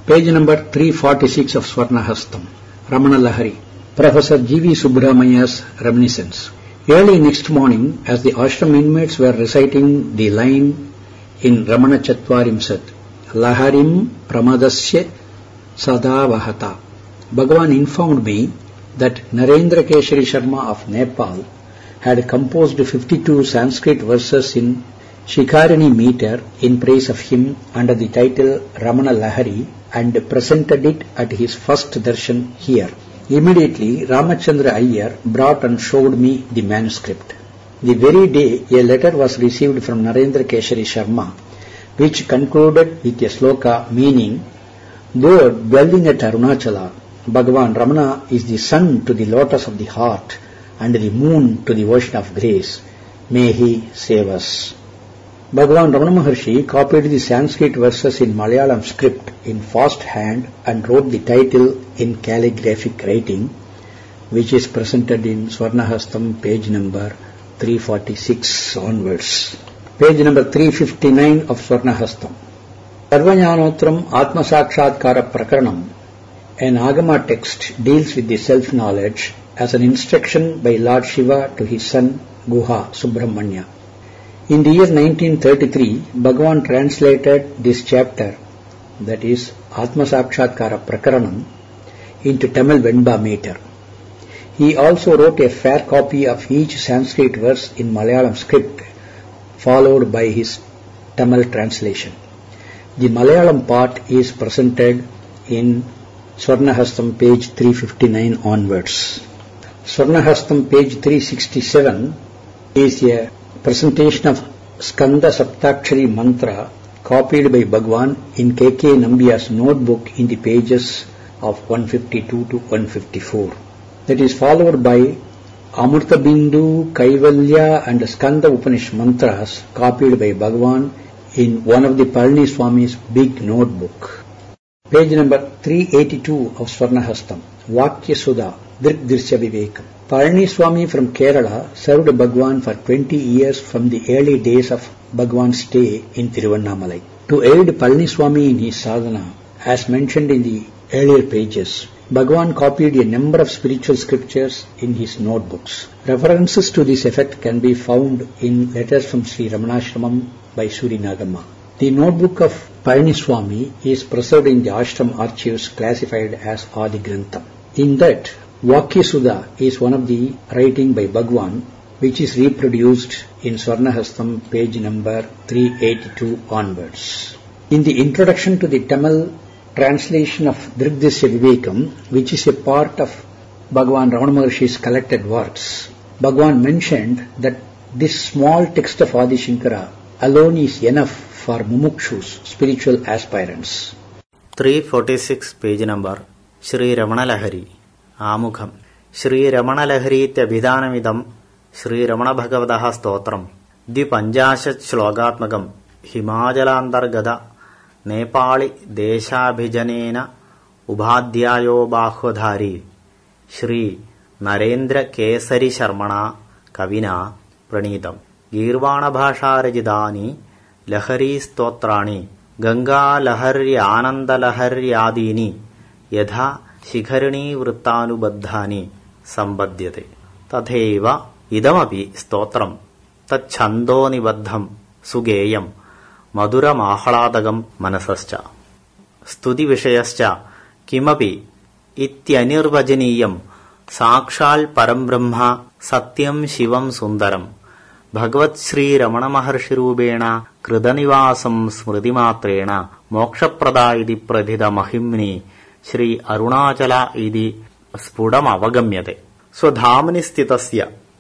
Page number 346 of Swarnahastam, Ramana Lahari, Professor G.V. Subramania's reminiscence. Early next morning, as the ashram inmates were reciting the line in Ramana Chatvarimsat, Laharim Pramadasya Sadavahata, Bhagavan informed me that Narendra Keshari Sharma of Nepal had composed 52 Sanskrit verses in Shikarini meter in praise of him under the title Ramana Lahari and presented it at his first darshan here. Immediately, Ramachandra Iyer brought and showed me the manuscript. The very day, a letter was received from Narendra Keshari Sharma, which concluded with a sloka meaning, though dwelling at Arunachala, Bhagavan Ramana is the sun to the lotus of the heart and the moon to the ocean of grace. May he save us. Bhagavan Ramana Maharshi copied the Sanskrit verses in Malayalam script in fast hand and wrote the title in calligraphic writing, which is presented in Swarnahastam page number 346 onwards. Page number 359 of Swarnahastam. Sarvajnanotram Atma Sakshatkara Prakaranam, an Agama text, deals with the self-knowledge as an instruction by Lord Shiva to his son Guha Subramanya. In the year 1933, Bhagavan translated this chapter, that is Atma Sakshatkara Prakaranam, into Tamil Venba meter. He also wrote a fair copy of each Sanskrit verse in Malayalam script, followed by his Tamil translation. The Malayalam part is presented in Swarnahastam page 359 onwards. Swarnahastam page 367 is a presentation of Skanda Saptakshari mantra copied by Bhagavan in K.K. Nambiya's notebook in the pages of 152 to 154. That is followed by Amrta Bindu, Kaivalya and Skanda Upanishad mantras copied by Bhagavan in one of the Palani Swami's big notebook. Page number 382 of Swarnahastam, Vakya Sudha, Drik-Dirsya Vivekam. Palani Swami from Kerala served Bhagavan for 20 years from the early days of Bhagavan's stay in Tiruvannamalai. To aid Palani Swami in his sadhana, as mentioned in the earlier pages, Bhagavan copied a number of spiritual scriptures in his notebooks. References to this effect can be found in letters from Sri Ramanashramam by Suri Nagamma. The notebook of Palani Swami is preserved in the ashram archives classified as Adi Grantham. In that, Vakya Sudha is one of the writing by Bhagavan, which is reproduced in Swarnahastam page number 382 onwards. In the introduction to the Tamil translation of Drik-Dirsya Vivekam, which is a part of Bhagavan Ramana Maharshi's collected works, Bhagavan mentioned that this small text of Adi Shankara alone is enough for mumukshus, spiritual aspirants. 346 page number, Shri Ramana Lahari. ആമുഖം. ശ്രീ രമണലഹരീത്യഭിധാനമിതം ശ്രീരമണഭഗവതഃ സ്തോത്രം ദ്വിപഞ്ചാശത് ശ്ലോകാത്മകം ഹിമാചലാന്തർഗത നേപ്പാളി ദേശാഭിജനേന ഉപാധ്യായോ ബാഹ്വധാരി ശ്രീ നരേന്ദ്ര കേസരി ശർമ്മണ കവിന പ്രണീതം. ഗീർവാണഭാഷാരചിതാനി ലഹരീ സ്തോത്രാണി ഗംഗാലഹര്യാനന്ദലഹര്യാദീനി യഥാ ശിഖരിണീ വൃത്താനുബദ്ധാനി സമ്പദ്യത്തെ. തഥൈവ ഇദമപി സ്തോത്രം തച്ഛന്ദോനിബദ്ധം സുഗേയം മധുരമാഹ്ലാദകം മനസശ്ച സ്തുതിവിഷയശ്ച കിമപി ഇത്യനിർവചനീയം സാക്ഷാൽ പരംബ്രഹ്മ സത്യം ശിവം സുന്ദരം ഭഗവത് ശ്രീ രമണമഹർഷിരൂപേണ കൃതനിവാസം സ്മൃതിമാത്രേണ മോക്ഷപ്രദായിതി പ്രഥിത മഹിമ്നി ശ്രീ അരുണാചല ഇതി സ്ഫുടമവഗമ്യത്തെ. സ്വധാമനി സ്ഥിതസ്യ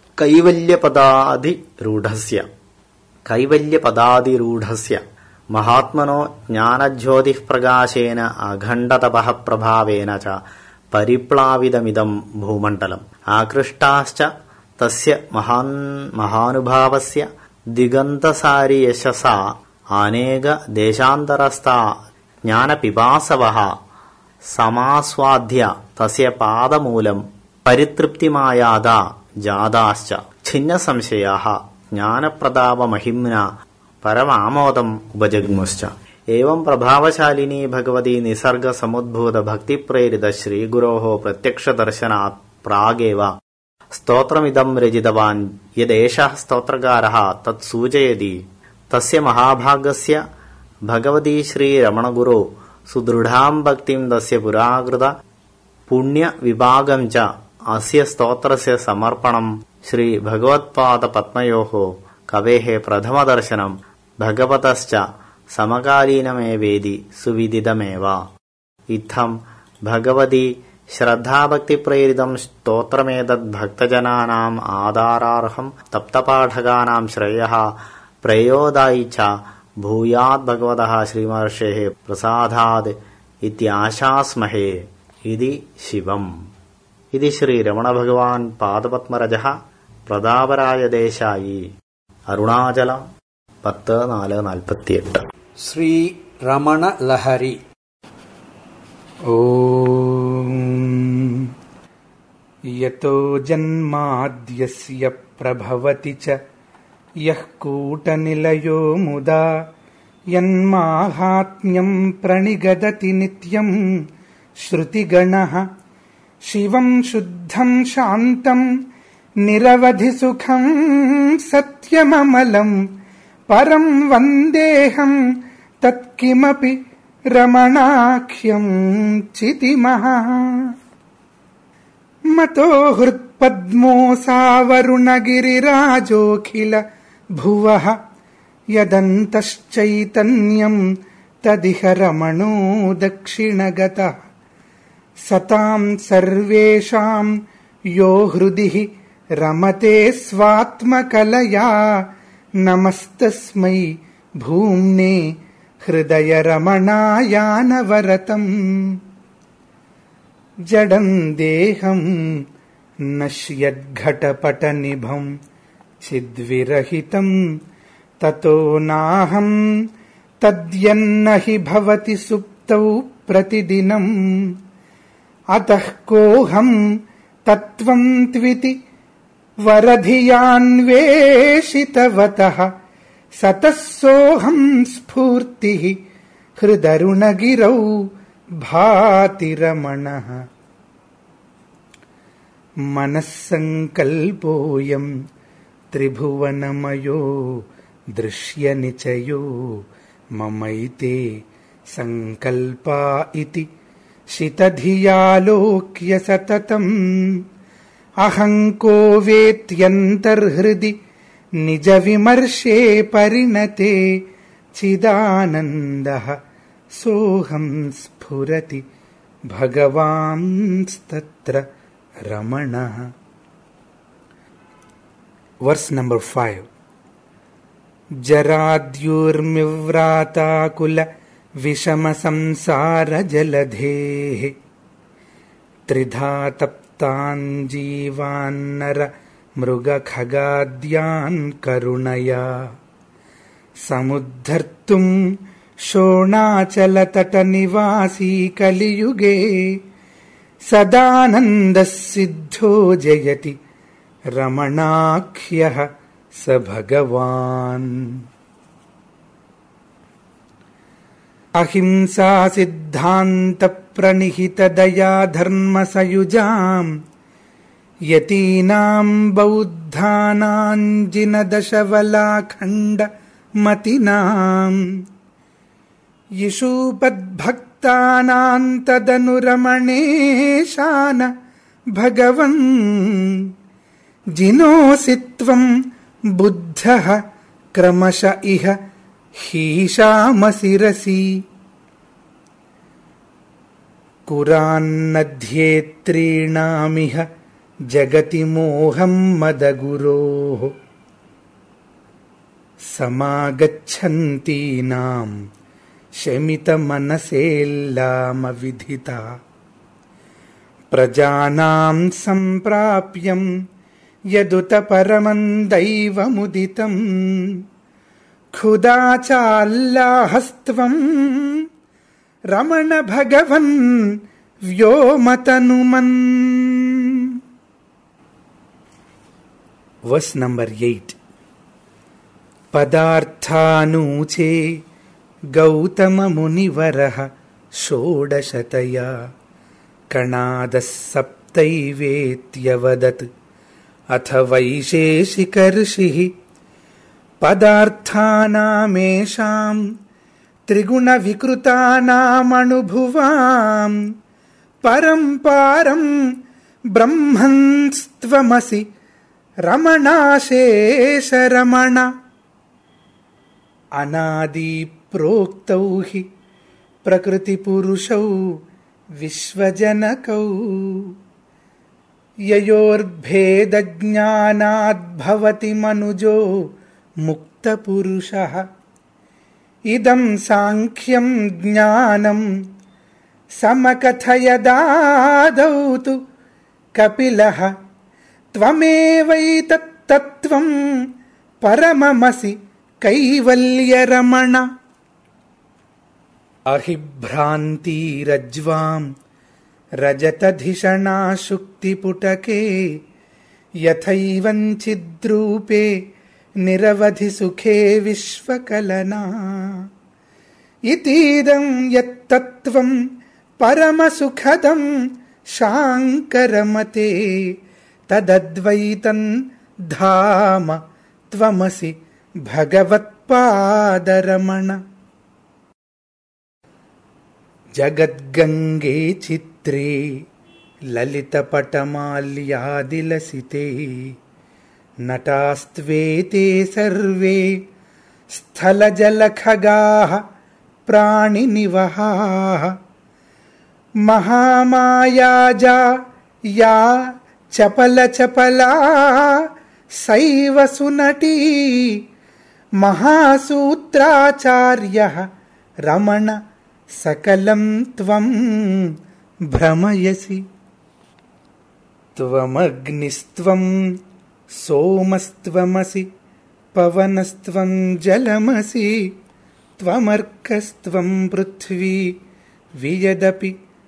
കൈവല്യപദാതിരൂഢസ്യ മഹാത്മനോ ജ്ഞാനജ്യോതിഃപ്രകാശേന അഖണ്ഡതപഃ പ്രഭാവേന ച പരിപ്ലാവിതമിദം ഭൂമണ്ഡലം ആകൃഷ്ടാശ്ച തസ്യ മഹാനുഭാവസ്യ ദിഗന്തസാരി യശസാ അനേക ദേശാന്തരസ്ഥാ ജ്ഞാനപിപാസവഃ സമാസ്വാദ്യ തസ്യ പാദമൂലം പരിതൃപ്തിമായാദാ ജാതാശ്ച ഛിന്നസംശയാഃ ജ്ഞാനപ്രതാപമഹിംന പരമാമോദം ഉപജഗ്മുശ്ച. एवं प्रभावशालिनी भगवती निसर्ग समुद्भूत भक्ति प्रेरित श्रीगुरोः प्रत्यक्षदर्शनात् प्रागेव स्तोत्रमिदं रचितवान्। यदेषः स्तोत्रकारः तत् सूचयति तस्य महाभागस्य भगवती श्रीरमणगुरो सुदृढां भक्तिं तस्य पुराकृत पुण्यविभागं च अस्य स्तोत्रस्य समर्पणं श्रीभगवत्पादपद्मयोः कवेः प्रथमदर्शनं भगवतश्च समकालीनमेवेति सुविदितमेव। इत्थं भगवती श्रद्धाभक्तिप्रेरितं स्तोत्रमेतद् भक्तजनानाम् आदरार्हं तप्तपाठकानां श्रेयः प्रयोदायि च भूयात् भगवतः श्रीमहर्षेः प्रसादात् इत्याशास्महे इति शिवम्। इति श्रीरमणभगवान् पादपद्मरजः प्रतापरायदेशायी अरुणाचलम् 10/4/48 श्री रमण लहरी। ओम यतो जन्माद्यस्य प्रभवति च यः कूटनिलयो मुदा यन्माहात्म्यं प्रणिगदति नित्यं श्रुतिगणः शिवं शुद्धं शान्तं निरवधि सुखं सत्यममलं परं वन्देऽहं तत्किमपि रमणाख्यं चितिमः। मतो हृत्पद्मोऽसावरुणगिरिराजोऽखिल भुवः यदन्तश्चैतन्यं तदिह रमणो दक्षिणगतः। सतां सर्वेषां यो हृदि रमते स्वात्मकलया नमस्तस्मै भूम्ने हृदयरमणायानवरतम्। जडं देहं नश्यद्घटपटनिभं चिद्विरहितं ततो नाहं तद्यन्न हि भवति सुप्तौ प्रतिदिनम्। अतः कोऽहं तत्त्वं त्विति वरधियान्वेषितवतः सतः सोऽहं स्फूर्तिः हृदरुणगिरौ भाति रमणः। मनस्सङ्कल्पोऽयं त्रिभुवनमयो दृश्यनिचयो ममैते सङ्कल्पा इति शितधियालोक्य सततम्। अहङ्को वेत्यन्तर्हृदि निजविमर्शे परिणते चिदानन्दः सोऽहं स्फुरति भगवांस्तत्र रमणः। Verse number 5। जराद्युर्मिव्राताकुल विषम संसार जलधेः त्रिधा तप्तान् जीवान्नर मृगखगाद्यान् करुणया समुद्धर्तुं शोणाचलतटनिवासी कलियुगे सदानन्दः सिद्धो जयति रमणाख्यः स भगवान्। अहिंसा सिद्धान्त प्रणिहित दया धर्म सयुजाम् यतीनां बौद्धानां जिनदशवलाखण्ड मतिनां यिषूपद्भक्तानां तदनुरमणेशान भगवन् जिनोऽसि त्वं बुद्धः क्रमश इह हीशामसिरसि कुरान्नध्येत्रीणामिह जगति मोहं मदगुरोः समागच्छन्तीनां शमितमनसेल्लामविधिता प्रजानां सम्प्राप्यं यदुत परमं दैवमुदितं क्षुदाचाल्लाहस्त्वं रमण भगवन् व्योमतनुमन्। Verse number 8। पदार्थानूचे గౌతమమునివరః షోడశతయా కణాదః సప్తైవేత్యవదత్ అథ వైశేషికర్షిః పదార్థానామేషాం త్రిగుణ వికృతానామనుభువాం పరం పారం బ్రహ్మన్స్త్వమసి రమణాశేషరమణ. అనాది ప్రోక్తౌ హి ప్రకృతి పురుషౌ విశ్వజనకౌ యయోర్భేద జ్ఞానాద్భవతి మనుజో ముక్త పురుషః. ఇదం సాంఖ్యం జ్ఞానం సమకథయదాదౌ తు కపిలః త్వమేవైతత్తత్వం పరమమసి కైవల్యరమణ. అహిభ్రాంతిరజ్వాం రజతధిషణా శుక్తిపుటకే యథైవంచిద్రూపే నిరవధి సుఖే విశ్వకలనా. ఇతీదం యత్తత్వం పరమసుఖదం శాంకరమతే తదద్వైతం ధామ త్వమసి భగవత్పాదరమణ. జగద్గంగే చిత్రే లలితపటమాల్యాదిలసితే నటాస్త్వేతే సర్వే స్థలజలఖగాః ప్రాణినివహాః. మహామాయాజా యా చపలచపలా సైవ సునటీ మహాసూత్రాచార్యః రమణ సకలం త్వం భ్రమయసి. త్వమగ్నిస్త్వం సోమస్త్వమసి పవనస్త్వం జలమసి త్వమర్కస్త్వం పృథ్వీ వియదపి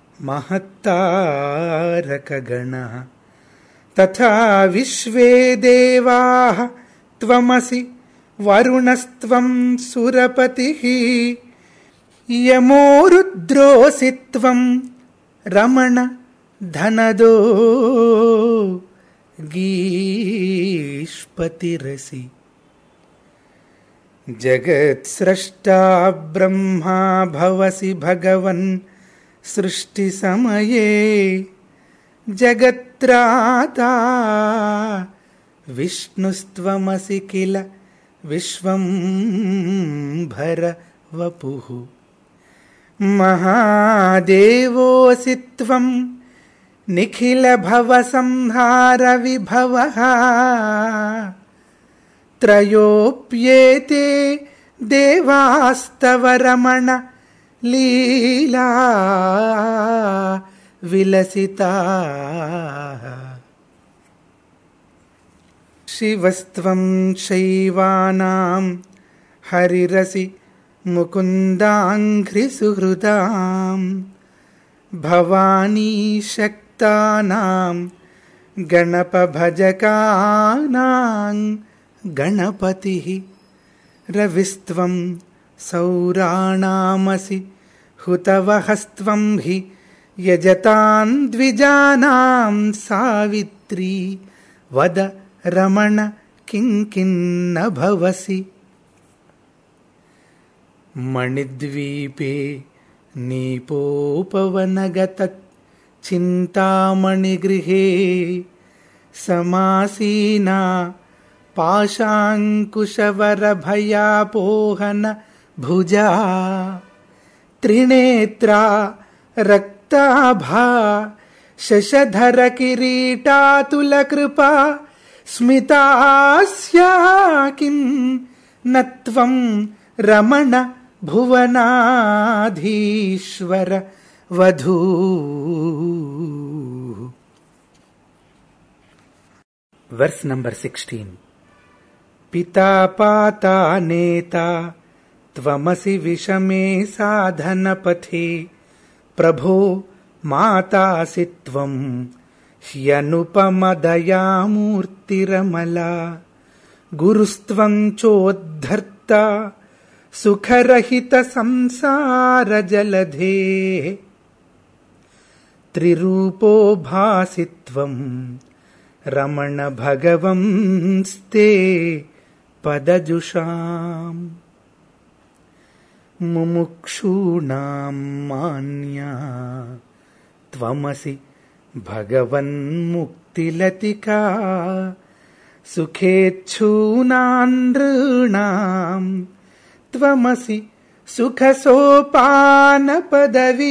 మహత్తారకగణః. తథా విశ్వే దేవాః త్వమసి వరుణస్త్వం సురపతిః యమో రుద్రోసి త్వం రమణ ధనదో గీష్పతిరసి. జగత్స్రష్టా బ్రహ్మా భవసి భగవన్ సృష్టి సమయే జగత్రాతా విష్ణుస్త్వమసి కిల విశ్వంభర వపుః. మహాదేవోసి త్వం నిఖిల భవ సంహార విభవః. త్రయోప్యేతే దేవాస్తవ రమణ లీలా విలసితాః. శివస్త్వం శైవానాం హరిరసి ముకుందాంఘ్రిసుహృదాం. భవానీ శక్తానాం గణపభజకానాం గణపతిః. రవిస్త్వం సౌరాణామసి హుతవహస్త్వం హి యజతాన్ ద్విజానాం సావిత్రీ. వద రమణ కింకిన్న భవసి. మణిద్వీపే నీపోపవనగత చింతామణిగృహే సమాసీనా పాశాంకుశవరభయాపోహన భుజా. త్రినేత్రా రక్తాభా శశధర కిరీటాతులకృపా స్మితాస్యాకిం నత్వం రమణ భువనాధీశ్వర వధూ. Verse number 16. పితా పాతా నేతా త్వమసి విషమే సాధనపథే ప్రభో మాతాసి త్వం హ్యనుపమదయామూర్తిరమలా. గురుస్త్వం చోద్ధర్తా సుఖరహిత సంసార జలధే త్రిరూపో భాసిత్వం రమణ భగవంస్తే పదజుషాం ముముక్షూణాం మాన్యా త్వమసి భగవన్ముక్తిలతికా సుఖేచ్ఛూనాం నృణాం త్వమసి సుఖసోపాన పదవీ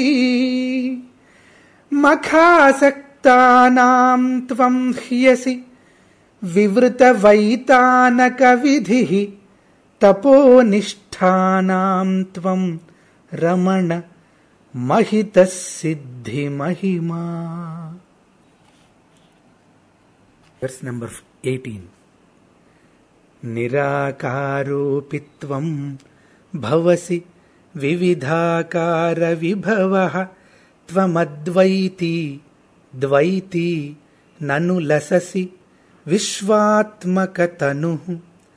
మఖాసక్తానాం త్వం హ్యసి వివృతవైతానక విధిః తపోనిష్ఠానాం త్వం రమణ మహితః సిద్ధి మహిమా. Verse number 18. నిరాకారోపి త్వం భవసి వివిధాకార విభవః త్వమద్వైతీ ద్వైతీ నను లససి విశ్వాత్మక తనుః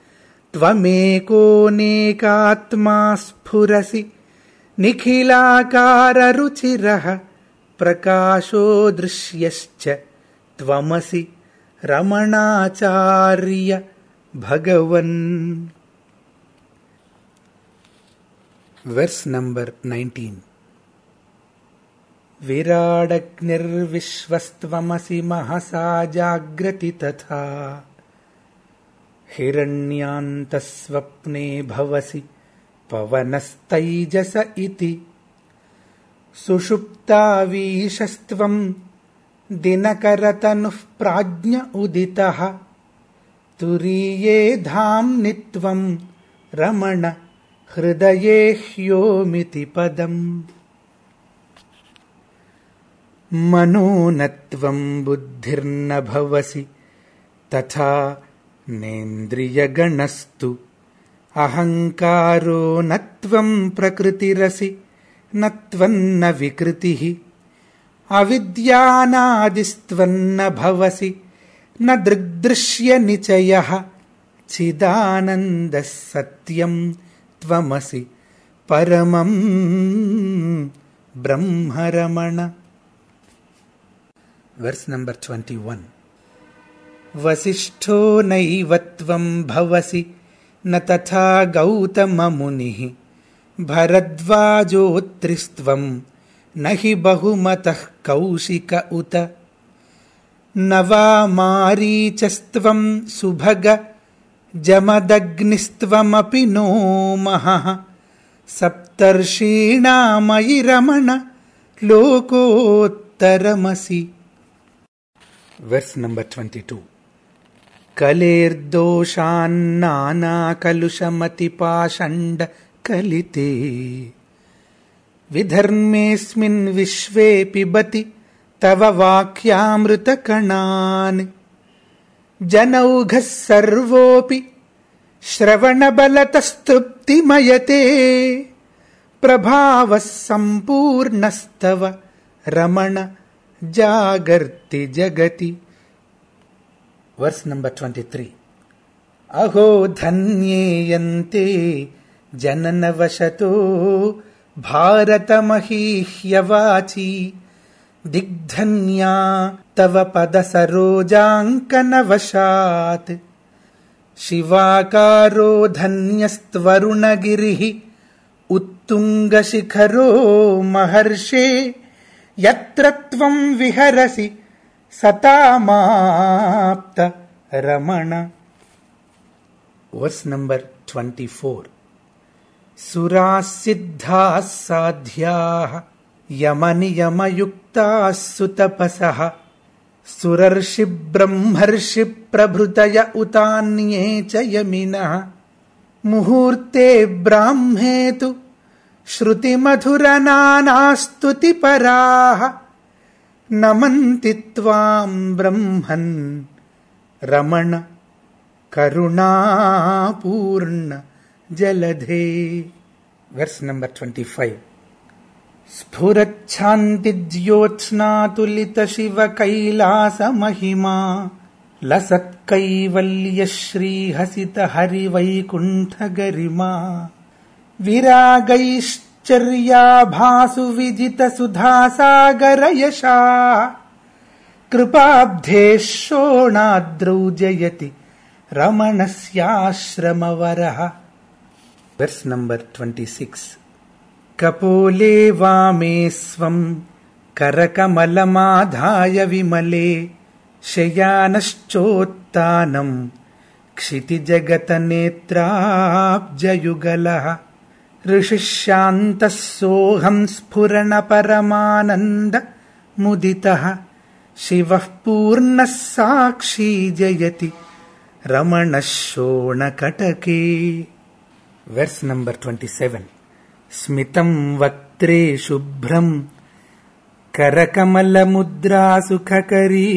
త్వమేకోనేకాత్మా స్ఫురసి నిఖిలాకార రుచిరః ప్రకాశో దృశ్యశ్చ త్వమసి రమణాచార్య భగవన్. Verse number 19. విరాడగ్నిర్విశ్వస్త్వమసి మహసా జాగ్రతి తథా హిరణ్యాంతస్వప్నే భవసి పవనస్తైజస ఇతి సుషుప్తావీశస్త్వం దినకరతనుః ప్రాజ్ఞ ఉదితః తురీయే ధామ్ని త్వం రమణ హృదయే హ్యోమితి పదం. మనోనత్వం బుద్ధిర్న భవసి తథా నేంద్రియగణస్తు అహంకారో నత్వం ప్రకృతిరసి నత్వన్న వికృతిః అవిద్యానాదిస్త్వన్న భవసి న దృగ్దృశ్య నిచయః చిదానందః సత్యం త్వమసి పరమం బ్రహ్మరమణ. Verse number 21. వసిష్ఠో నైవ త్వం భవసి న తథా గౌతమమునిః భరద్వాజోత్రిస్త్వం నహి బహుమతః కౌశిక ఉత న వా మారీచస్త్వం సుభగ జమదగ్నిస్త్వమపి నో మహః సప్తర్షీణామయి రమణ లోకోత్తరమసి. Verse number 22. కలేర్దోషాన్నానా కలుషమతి పాషండ కలితే విధర్మేస్మిన్ విశ్వే పిబతి తవ వాక్యామృత కణాన్ జనౌఘః సర్వోపి శ్రవణబలతస్తృప్తిమయతే ప్రభావః సంపూర్ణస్తవ రమణ జాగర్తి జగతి. Verse number 23. అహో ధన్యేయంతే జననవశతో భారతమహీహ్యవాచీ దిగ్ధన్యా తవ పద సరోజాంకనవశాత్ శివాకారో ధన్యస్త్వరుణగిరిః ఉత్తుంగశిఖరో మహర్షే యత్ర త్వం విహరసి సతామాప్త రమణ. Verse number 24. సురాః సిద్ధాః సాధ్యాః యమనియమయుక్తాః సుతపసః సురర్షి బ్రహ్మర్షి ప్రభృతయ ఉతాన్యే చ యమినః ముహూర్తే బ్రాహ్మేతు శ్రుతిమధురనానాస్తుతిపరాః నమంతి త్వాం బ్రహ్మన్ రమణ కరుణాపూర్ణ జలధే. Verse number 25. స్ఫురచ్ఛాంతి జ్యోత్స్నాతులిత శివ కైలాస మహిమా లసత్కైవల్య శ్రీహసిత హరివైకుంఠ గరిమా విరాగైశ్చర్యాభాసు విజిత సుధాసాగర యశా కృపాబ్ధే శోణాద్రౌ జయతి రమణస్యాశ్రమవరః. Verse number 26. కపోలే వామే స్వం కరకమలమాధాయ విమలే శయానశ్చోత్తానం క్షితిజగతనేత్రాబ్జయుగలః ఋషిశాంతః సోహం స్ఫురణ పరమానంద ముదితః శివః పూర్ణః సాక్షీ జయతి రమణః శోణకటకే. Verse number 27. స్మితం వక్త్రే శుభ్రం కరకమలముద్రా సుఖకరీ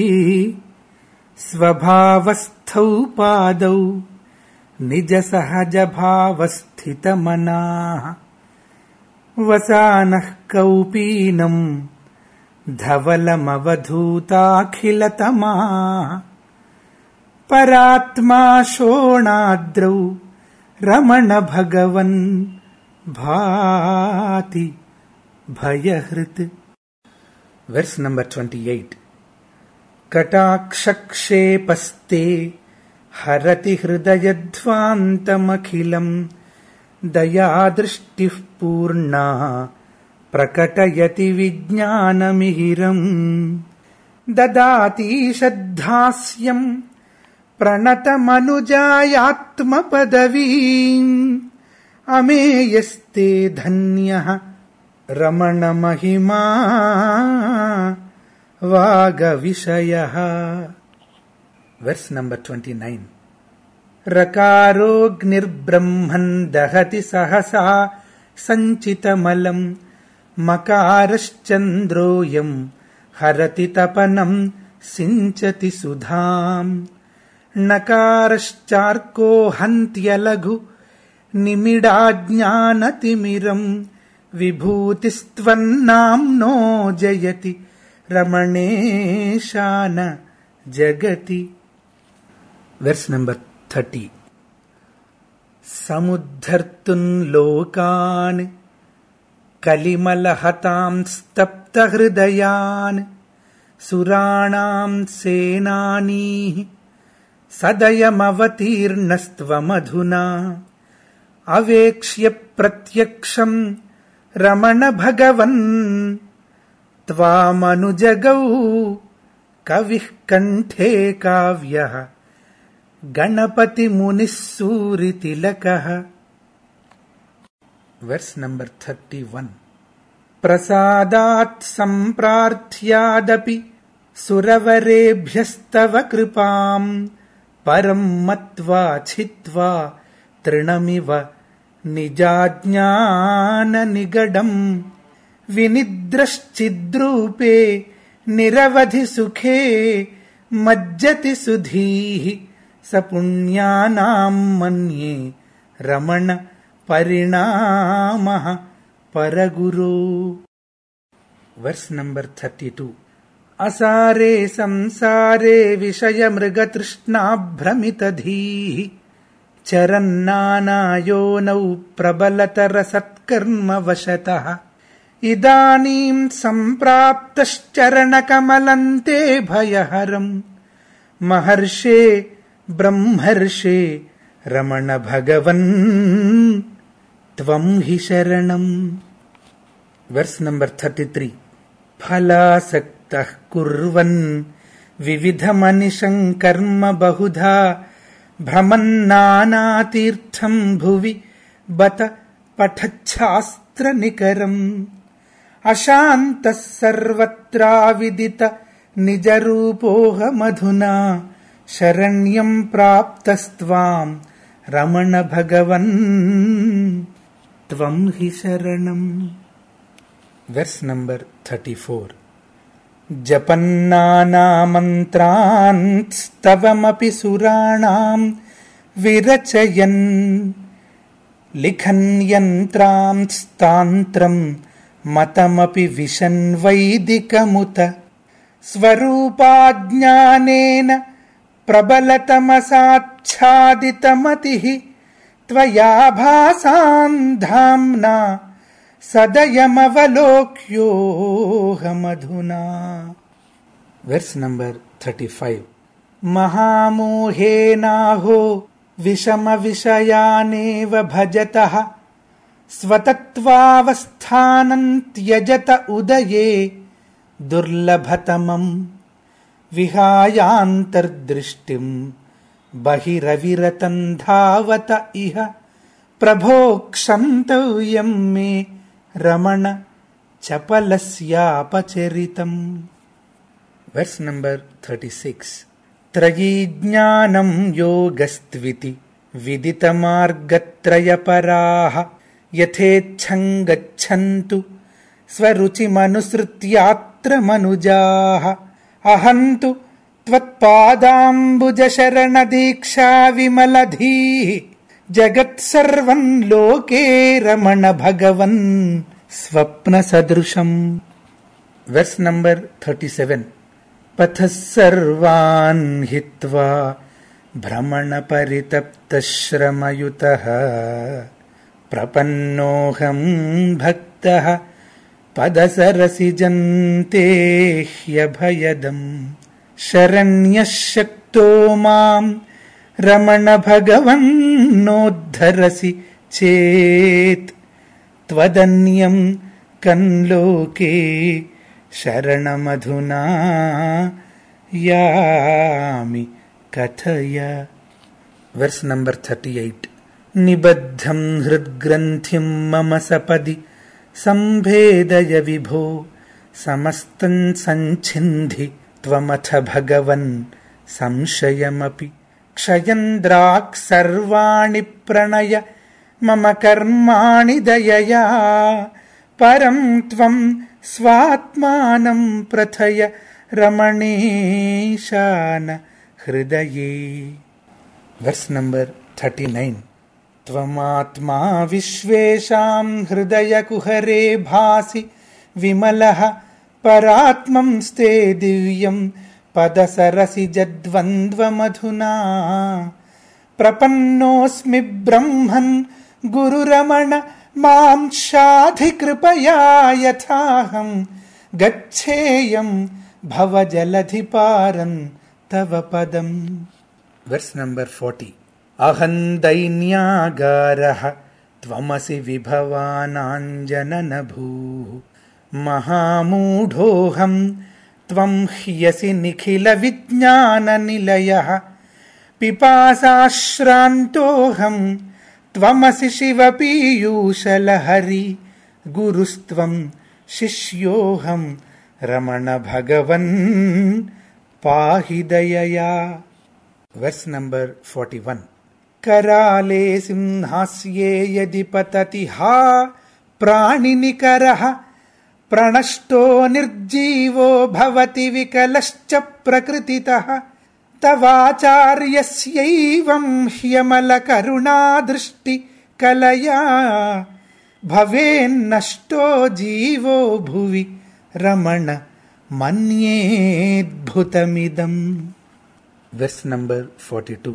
స్వభావస్థౌ పాదౌ నిజ సహజ భావస్థితమనాః వసానః కౌపీనం ధవలమవధూతాఖిలతమాః పరాత్మా శోణాద్రౌ రమణ భగవన్ భాతి భయహృత్. Verse number 28. కటాక్షక్షేపస్తే హరతి హృదయధ్వాంతమఖిలం దయాదృష్టిః పూర్ణా ప్రకటయతి విజ్ఞానమిహిరం దదాతీషద్ధాస్యం ప్రణతమనుజాయాత్మపదవీం అమేయస్తే ధన్యః రమణమహిమా వాగవిషయః. Verse number 29. రకారోగ్నిర్బ్రహ్మన్ దహతి సహసా సంచితమలం మకారశ్చంద్రోయం హరతి తపనం సించతి సుధాం నకారశ్చార్కో హంత్యలఘు నిమిడాజ్ఞానతిమిరం విభూతిస్త్వన్నామ్నో జయతి రమణేశాన జగతి. Verse number 30. సముద్ధర్తున్ లోకాన్ కలిమలహతాం స్తప్తహృదయాన్ సురాణాం సేనానీః సదయమవతీర్ణస్త్వమధునా అవేక్ష్య ప్రత్యక్షం రమణ భగవన్ త్వామనుజగౌ కవిః కంఠే కావ్యః గణపతి మునిః సూరితిలకః. Verse number 31. ప్రసాదాత్ సంప్రార్థ్యాదపి సురవరేభ్యస్తవ కృపాం పరం మత్వా చిత్వా తృణమివ నిజాజ్ఞాన నిగడం వినిద్రశ్చిద్రూపే నిరవధి సుఖే మజ్జతి సుధీః సపుణ్యానాం మన్యే రమణ పరిణామః పరగురో. Verse number 32. అసారే సంసారే విషయమృగతృష్ణాభ్రమితధీః చరన్నానాయోనౌ ప్రబలతర సత్కర్మవశతః ఇదానీం సంప్రాప్తశ్చరణకమలంతే భయహరం మహర్షే బ్రహ్మర్షే రమణ భగవన్ త్వం హి శరణం. Verse number 33. ఫలాసక్తః కుర్వన్ వివిధమనిశం కర్మ బహుధా భ్రమన్నానాతీర్థం భువి బత పఠచ్ఛాస్త్రనికరం అశాంతః సర్వత్రావిదిత నిజరూపోహమధునా శరణ్యం ప్రాప్తస్త్వాం రమణ భగవన్ త్వం హి శరణం. Verse number 34. జపన్నానామంత్రాన్ స్తవమపి సురాణాం విరచయన్ లిఖన్ యంత్రాం స్తాంత్రం మతమపి విశన్ వైదికముత స్వరూపాజ్ఞానేన ప్రబలతమసాచ్ఛాదితమతిః त्वया भासान् धाम्ना सदयमवलोक्योऽहमधुना. Verse number 35. महामोहेनाहो विषमविषयानेव भजतः स्वतत्त्वावस्थानं त्यजत उदये दुर्लभतमम् विहायान्तर्दृष्टिं बहिरविरतं धावत इह प्रभोक्षन्तव्यं मे रमण चपलस्यापचरितम्. Verse number 36. त्रयी ज्ञानं योगस्त्विति विदितमार्गत्रयपराः यथेच्छं गच्छन्तु स्वरुचिमनुसृत्यात्र मनुजाः. अहन्तु त्वत्पादाम्बुजशरणदीक्षा विमलधीः जगत्सर्वं लोके रमण भगवन् स्वप्नसदृशम्. Verse number 37. पथः सर्वान् हित्वा भ्रमणपरितप्तश्रमयुतः प्रपन्नोऽहं भक्तः पदसरसिजन्ते ह्यभयदम्. शरण्यः शक्तो मां रमण भगवन्नोद्धरसि चेत् त्वदन्यं कन्लोके शरणमधुना यामि कथय. Verse number 38. निबद्धं हृद्ग्रन्थिं मम सपदि सम्भेदय विभो समस्तं सञ्छिन्धि त्वमथ भगवन् संशयमपि. क्षयन्द्राक् सर्वाणि प्रणय मम कर्माणि दयया परं त्वं स्वात्मानं प्रथय रमणेशान हृदये. Verse number 39. त्वमात्मा विश्वेषां हृदयकुहरे भासि विमलः परात्मंस्ते दिव्यं पदसरसिजद्वन्द्वमधुना. प्रपन्नोऽस्मि ब्रह्मन् गुरुरमण मां शाधिकृपया यथाहं गच्छेयं भवजलधिपारं तव पदम्. Verse number 40. अहं दैन्यागारः त्वमसि विभवानाञ्जननभूः महामूढोऽहं त्वं ह्यसि निखिलविज्ञाननिलयः. पिपासाश्रान्तोऽहं त्वमसि शिवपीयूषलहरी गुरुस्त्वं शिष्योऽहं रमण भगवन् पाहि दयया. Verse number 41. कराले सिंहास्ये यदि पतति हा प्राणिनिकरः प्रणष्टो निर्जीवो भवति विकलश्च प्रकृतितः. तवाचार्यस्यैवं ह्यमलकरुणादृष्टि कलया भवेन्नष्टो जीवो भुवि रमण मन्येऽद्भुतमिदम्. Verse number 42.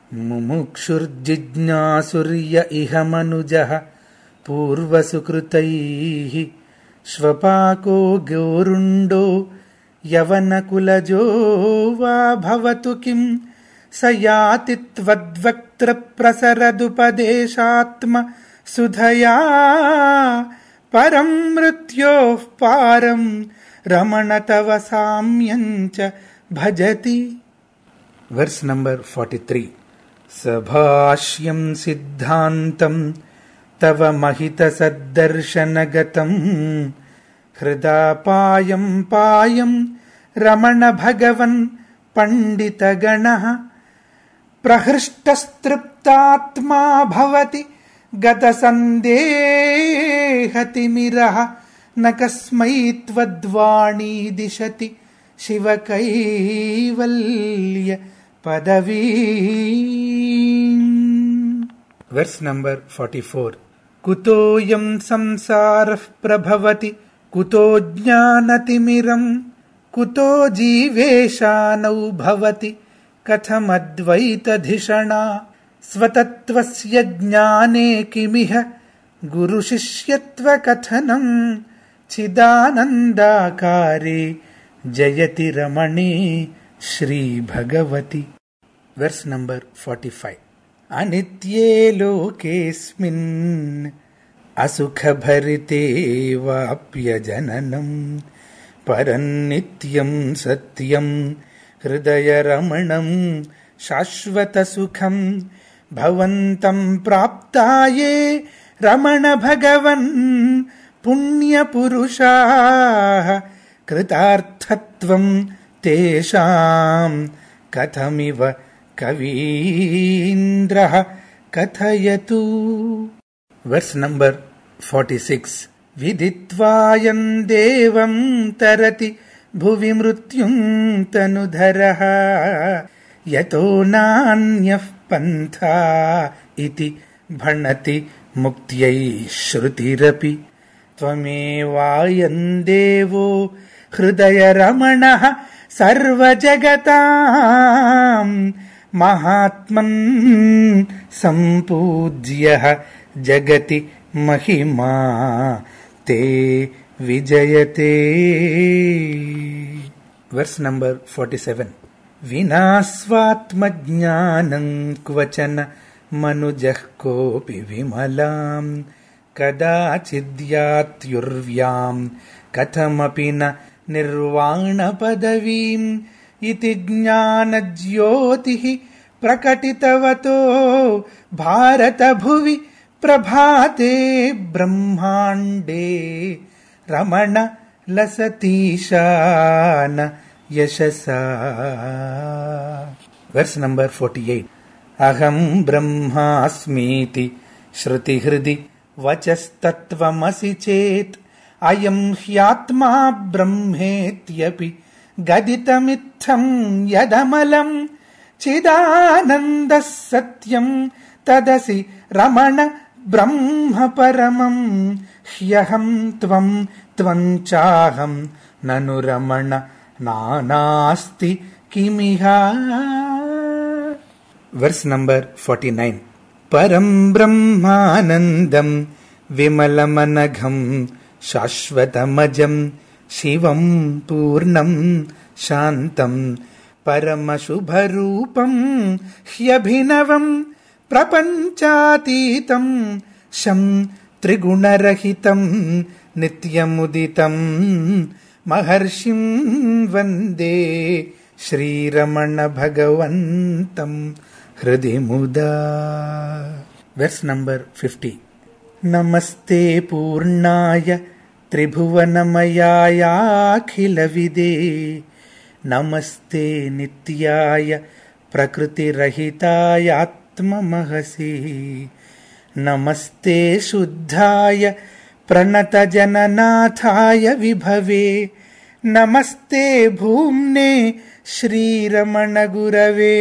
मुमुक्षुर्जिज्ञासुर्य इह मनुजः पूर्वसुकृतैः श्वपाको गोरुण्डो यवनकुलजो वा भवतु किं स याति त्वद्वक्त्रप्रसरदुपदेशात्म सुधया परं मृत्योः पारं रमण तव साम्यं च भजति. Verse number 43. सभाष्यं सिद्धान्तं तव महितसद्दर्शनगतं हृदा पायं पायं रमण भगवन् पण्डितगणः. प्रहृष्टस्तृप्तात्मा भवति गतसन्देहतिमिरः न कस्मै त्वद्वाणी दिशति शिवकैवल्य पदवी. Verse number 44. कुतोऽयं संसारः प्रभवति कुतो ज्ञानतिमिरं कुतो जीवेशानौ भवति कथमद्वैतधिषणा. स्वतत्त्वस्य ज्ञाने किमिह गुरुशिष्यत्वकथनम् चिदानन्दाकारे जयति रमणे श्रीभगवति. Verse number 45. अनित्ये लोकेऽस्मिन् असुखभरिते वाप्यजननम् परन्नित्यम् सत्यम् हृदयरमणम् शाश्वतसुखम् भवन्तम् प्राप्ताये रमण भगवन् पुण्यपुरुषाः कृतार्थत्वम् तेषाम् कथमिव कवीन्द्रः कथयतु. Verse number 46. विदित्वायम् देवम् तरति भुवि मृत्युम् तनुधरः यतो नान्यः पन्था इति भणति मुक्त्यै श्रुतिरपि. त्वमेवायम् देवो हृदयरमणः सर्वजगताम् महात्मन् सम्पूज्यः जगति महिमा ते विजयते. Verse number 47. विना स्वात्मज्ञानम् क्वचन मनुजः कोऽपि विमलाम् कदाचिद्यात्युर्व्याम् कथमपि न निर्वाणपदवीम् इति ज्ञानज्योतिः प्रकटितवतो भारतभुवि प्रभाते ब्रह्माण्डे रमण लसतीशान यशसा. Verse number 48. अहम् ब्रह्मास्मीति श्रुतिहृदि वचस्तत्त्वमसि चेत् अयम् ह्यात्मा ब्रह्मेत्यपि गदितमित्थम् यदमलम् चिदानन्दः सत्यम् तदसि रमण ब्रह्म परमम् ह्यहम् त्वम् त्वम् चाहम् ननु रमण नानास्ति किमिह. Verse number 49. परम् ब्रह्मानन्दम् विमलमनघम् शाश्वतमजम् शिवम् पूर्णम् शान्तम् परमशुभरूपम् ह्यभिनवम् प्रपञ्चातीतम् शम् त्रिगुणरहितम् नित्यमुदितम् महर्षिम् वन्दे श्रीरमण भगवन्तम् हृदि मुदा. Verse number 50. नमस्ते पूर्णाय त्रिभुवनमयायाखिलविदे नमस्ते नित्याय प्रकृतिरहितायात्ममहसि नमस्ते शुद्धाय प्रणतजननाथाय विभवे नमस्ते भूम्ने श्रीरमणगुरवे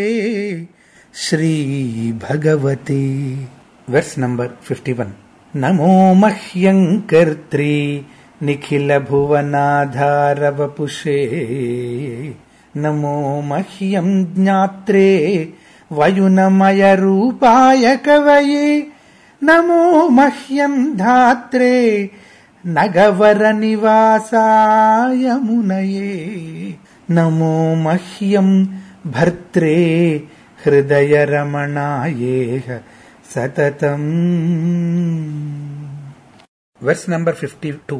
श्रीभगवते. Verse number 51. नमो मह्यम् कर्त्री निखिलभुवनाधारवपुषे नमो मह्यम् ज्ञात्रे वयुनमयरूपाय कवये नमो मह्यम् धात्रे नगवरनिवासाय मुनये नमो मह्यम् भर्त्रे हृदयरमणायेह सततम्. Verse number 52.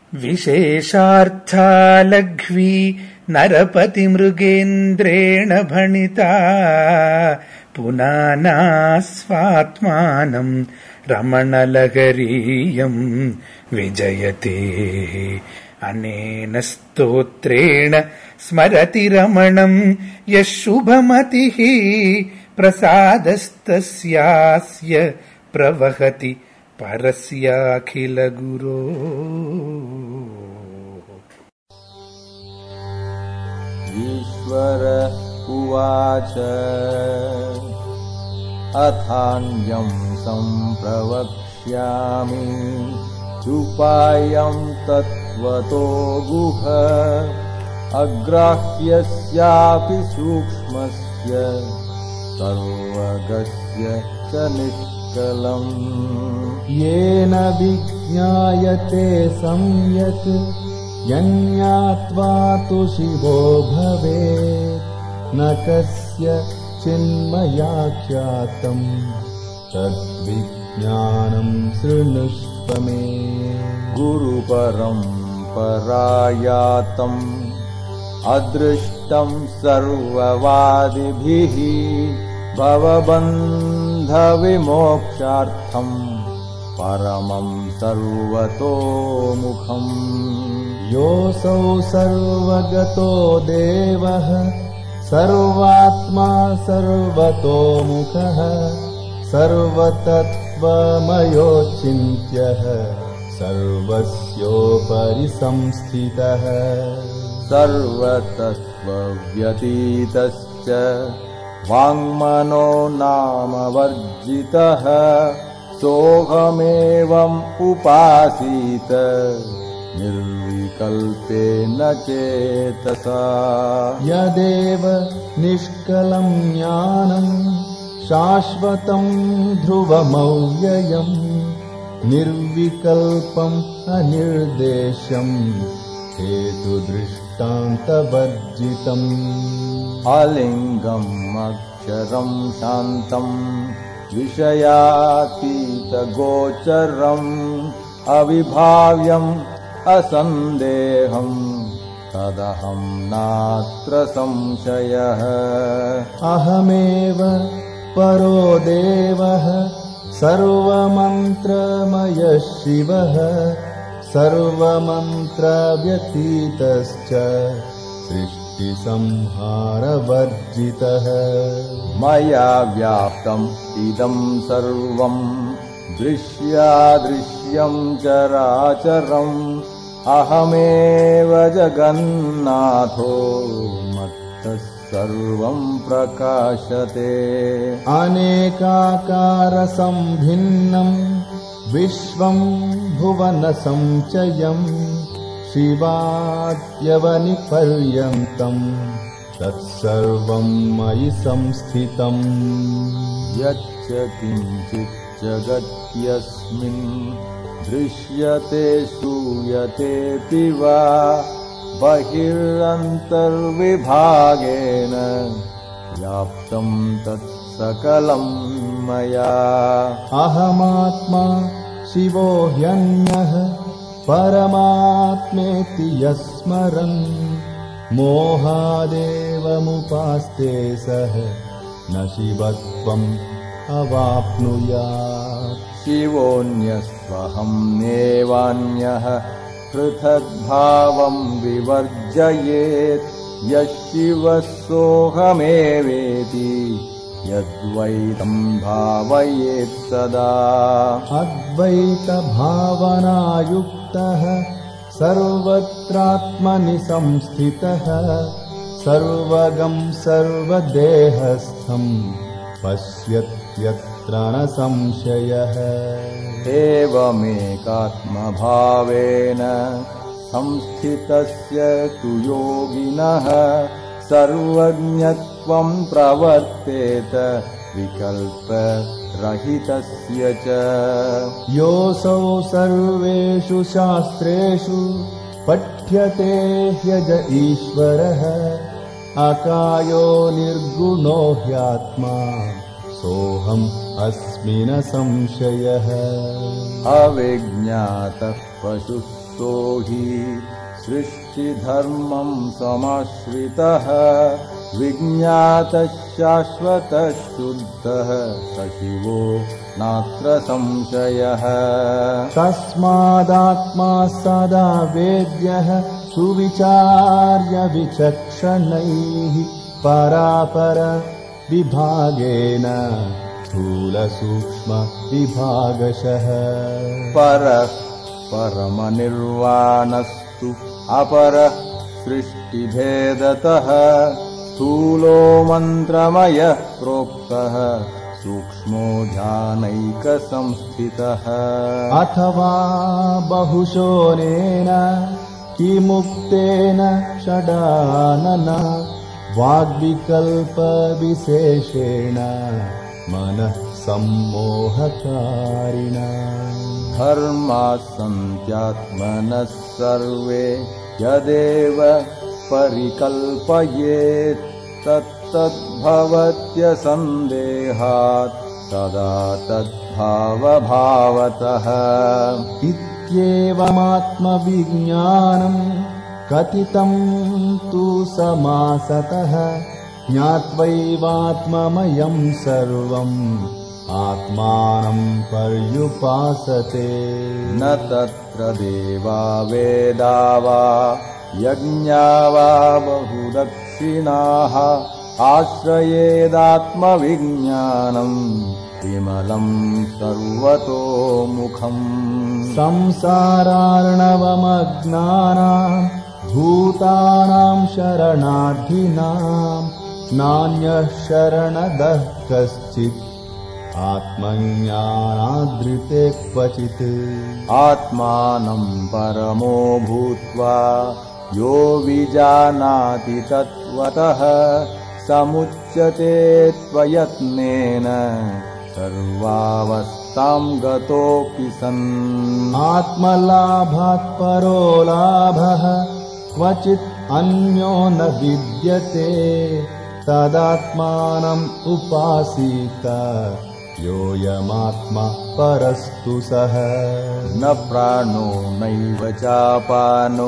विशेषार्थालघ्वी नरपतिमृगेन्द्रेण भणिता पुनाना स्वात्मानम् रमणलहरीयम् विजयते अनेन स्तोत्रेण स्मरति रमणम् यः शुभमतिः प्रसादस्तस्यास्य प्रवहति परस्याखिलगुरो. ईश्वर उवाच अथान्यम् सम्प्रवक्ष्यामि चुपायम् तत्त्वतो गुह अग्राह्यस्यापि सूक्ष्मस्य सर्वगस्य तस्य च निष्कलम् येन विज्ञायते सम्यक् यज्ञात्वा तु शिवो भवेत् न कस्य चिन्मयाख्यातम् तद्विज्ञानम् शृणुष्व मे गुरुपरम्परायातम् अदृष्टम् सर्ववादिभिः भवबन्धविमोक्षार्थम् परमम् सर्वतोमुखम् योऽसौ सर्वगतो देवः सर्वात्मा सर्वतोमुखः सर्वतत्त्वमयोचिन्त्यः सर्वस्योपरि संस्थितः सर्वतत्त्वव्यतीतश्च वाङ्मनो नामवर्जितः सोऽहमेवम् उपासीत निर्विकल्पेन चेतसा यदेव निष्कलम् ज्ञानम् शाश्वतम् ध्रुवमव्ययम् निर्विकल्पम् अनिर्देशम् हेतुदृष्टान्तवर्जितम् अलिङ्गम् अक्षरम् शान्तम् विषयातीतगोचरम् अविभाव्यम् असन्देहम् तदहम् नात्र संशयः अहमेव परो देवः सर्वमन्त्रमयः शिवः सर्वमन्त्रव्यतीतश्च सृष्टिसंहारवर्जितः मया व्याप्तम् इदम् सर्वम् दृश्यादृश्यम् चराचरम् अहमेव जगन्नाथो मत्तः सर्वम् प्रकाशते अनेकाकारसम्भिन्नम् विश्वम् भुवनसञ्चयम् शिवाद्यवनिपर्यन्तम् तत्सर्वम् मयि संस्थितम् यच्च किञ्चित् जगत्यस्मिन् दृश्यते श्रूयतेऽपि वा बहिरन्तर्विभागेन व्याप्तम् तत्सकलम् मया अहमात्मा शिवो ह्यन्यः परमात्मेति यस्मरन् मोहादेवमुपास्ते सः न शिवत्वम् अवाप्नुयात् शिवोऽन्यस्त्वहम् नेवान्यः पृथग्भावम् विवर्जयेत् यः शिवः सोऽहमेवेति यद्वैतम् भावयेत् सदा अद्वैतभावनायुक्तः सर्वत्रात्मनि संस्थितः सर्वगम् सर्वदेहस्थम् पश्यत्यत्र न संशयः एवमेकात्मभावेन संस्थितस्य तु योगिनः सर्वज्ञत्वम् प्रवर्तेत विकल्परहितस्य च योऽसौ सर्वेषु शास्त्रेषु पठ्यते ह्यज ईश्वरः अकायो निर्गुणो ह्यात्मा सोऽहम् अस्मि न संशयः अविज्ञातः पशुस्तो हि सृष्टिधर्मम् समाश्रितः विज्ञातः शाश्वतः शुद्धः स शिवो नात्र संशयः तस्मादात्मा सदा वेद्यः सुविचार्य विचक्षणैः परापर विभागेन स्थूलसूक्ष्म विभागशः परः परमनिर्वाणस्तु अपरः सृष्टिभेदतः स्थूलो मन्त्रमयः प्रोक्तः सूक्ष्मो ध्यानैकसंस्थितः अथवा बहुशोनेन किमुक्तेन षडानन वाग्विकल्पविशेषेण मनः सम्मोहकारिणा धर्माः सन्त्यात्मनः सर्वे यदेव परिकल्पयेत् तत्तद्भवत्यसन्देहात् सदा तद्भावभावतः इत्येवमात्मविज्ञानम् कथितम् तु समासतः ज्ञात्वैवात्ममयम् सर्वम् आत्मानम् पर्युपासते न तत्र देवा वेदा वा यज्ञा वा बहुदक्षिणाः आश्रयेदात्मविज्ञानम् विमलम् सर्वतोमुखम् संसारार्णवमज्ञानाम् भूतानाम् शरणार्थिनाम् नान्यः शरणदः कश्चित् आत्मज्ञानादृते क्वचित् आत्मानम् परमो भूत्वा यो विजानाति तत्त्वतः समुच्यते त्वयत्नेन सर्वावस्थाम् गतोऽपि सन् आत्मलाभात् परो लाभः क्वचित् अन्यो न विद्यते तदात्मानम् उपासीत योऽयमात्मा परस्तु सः न प्राणो नैव चापानो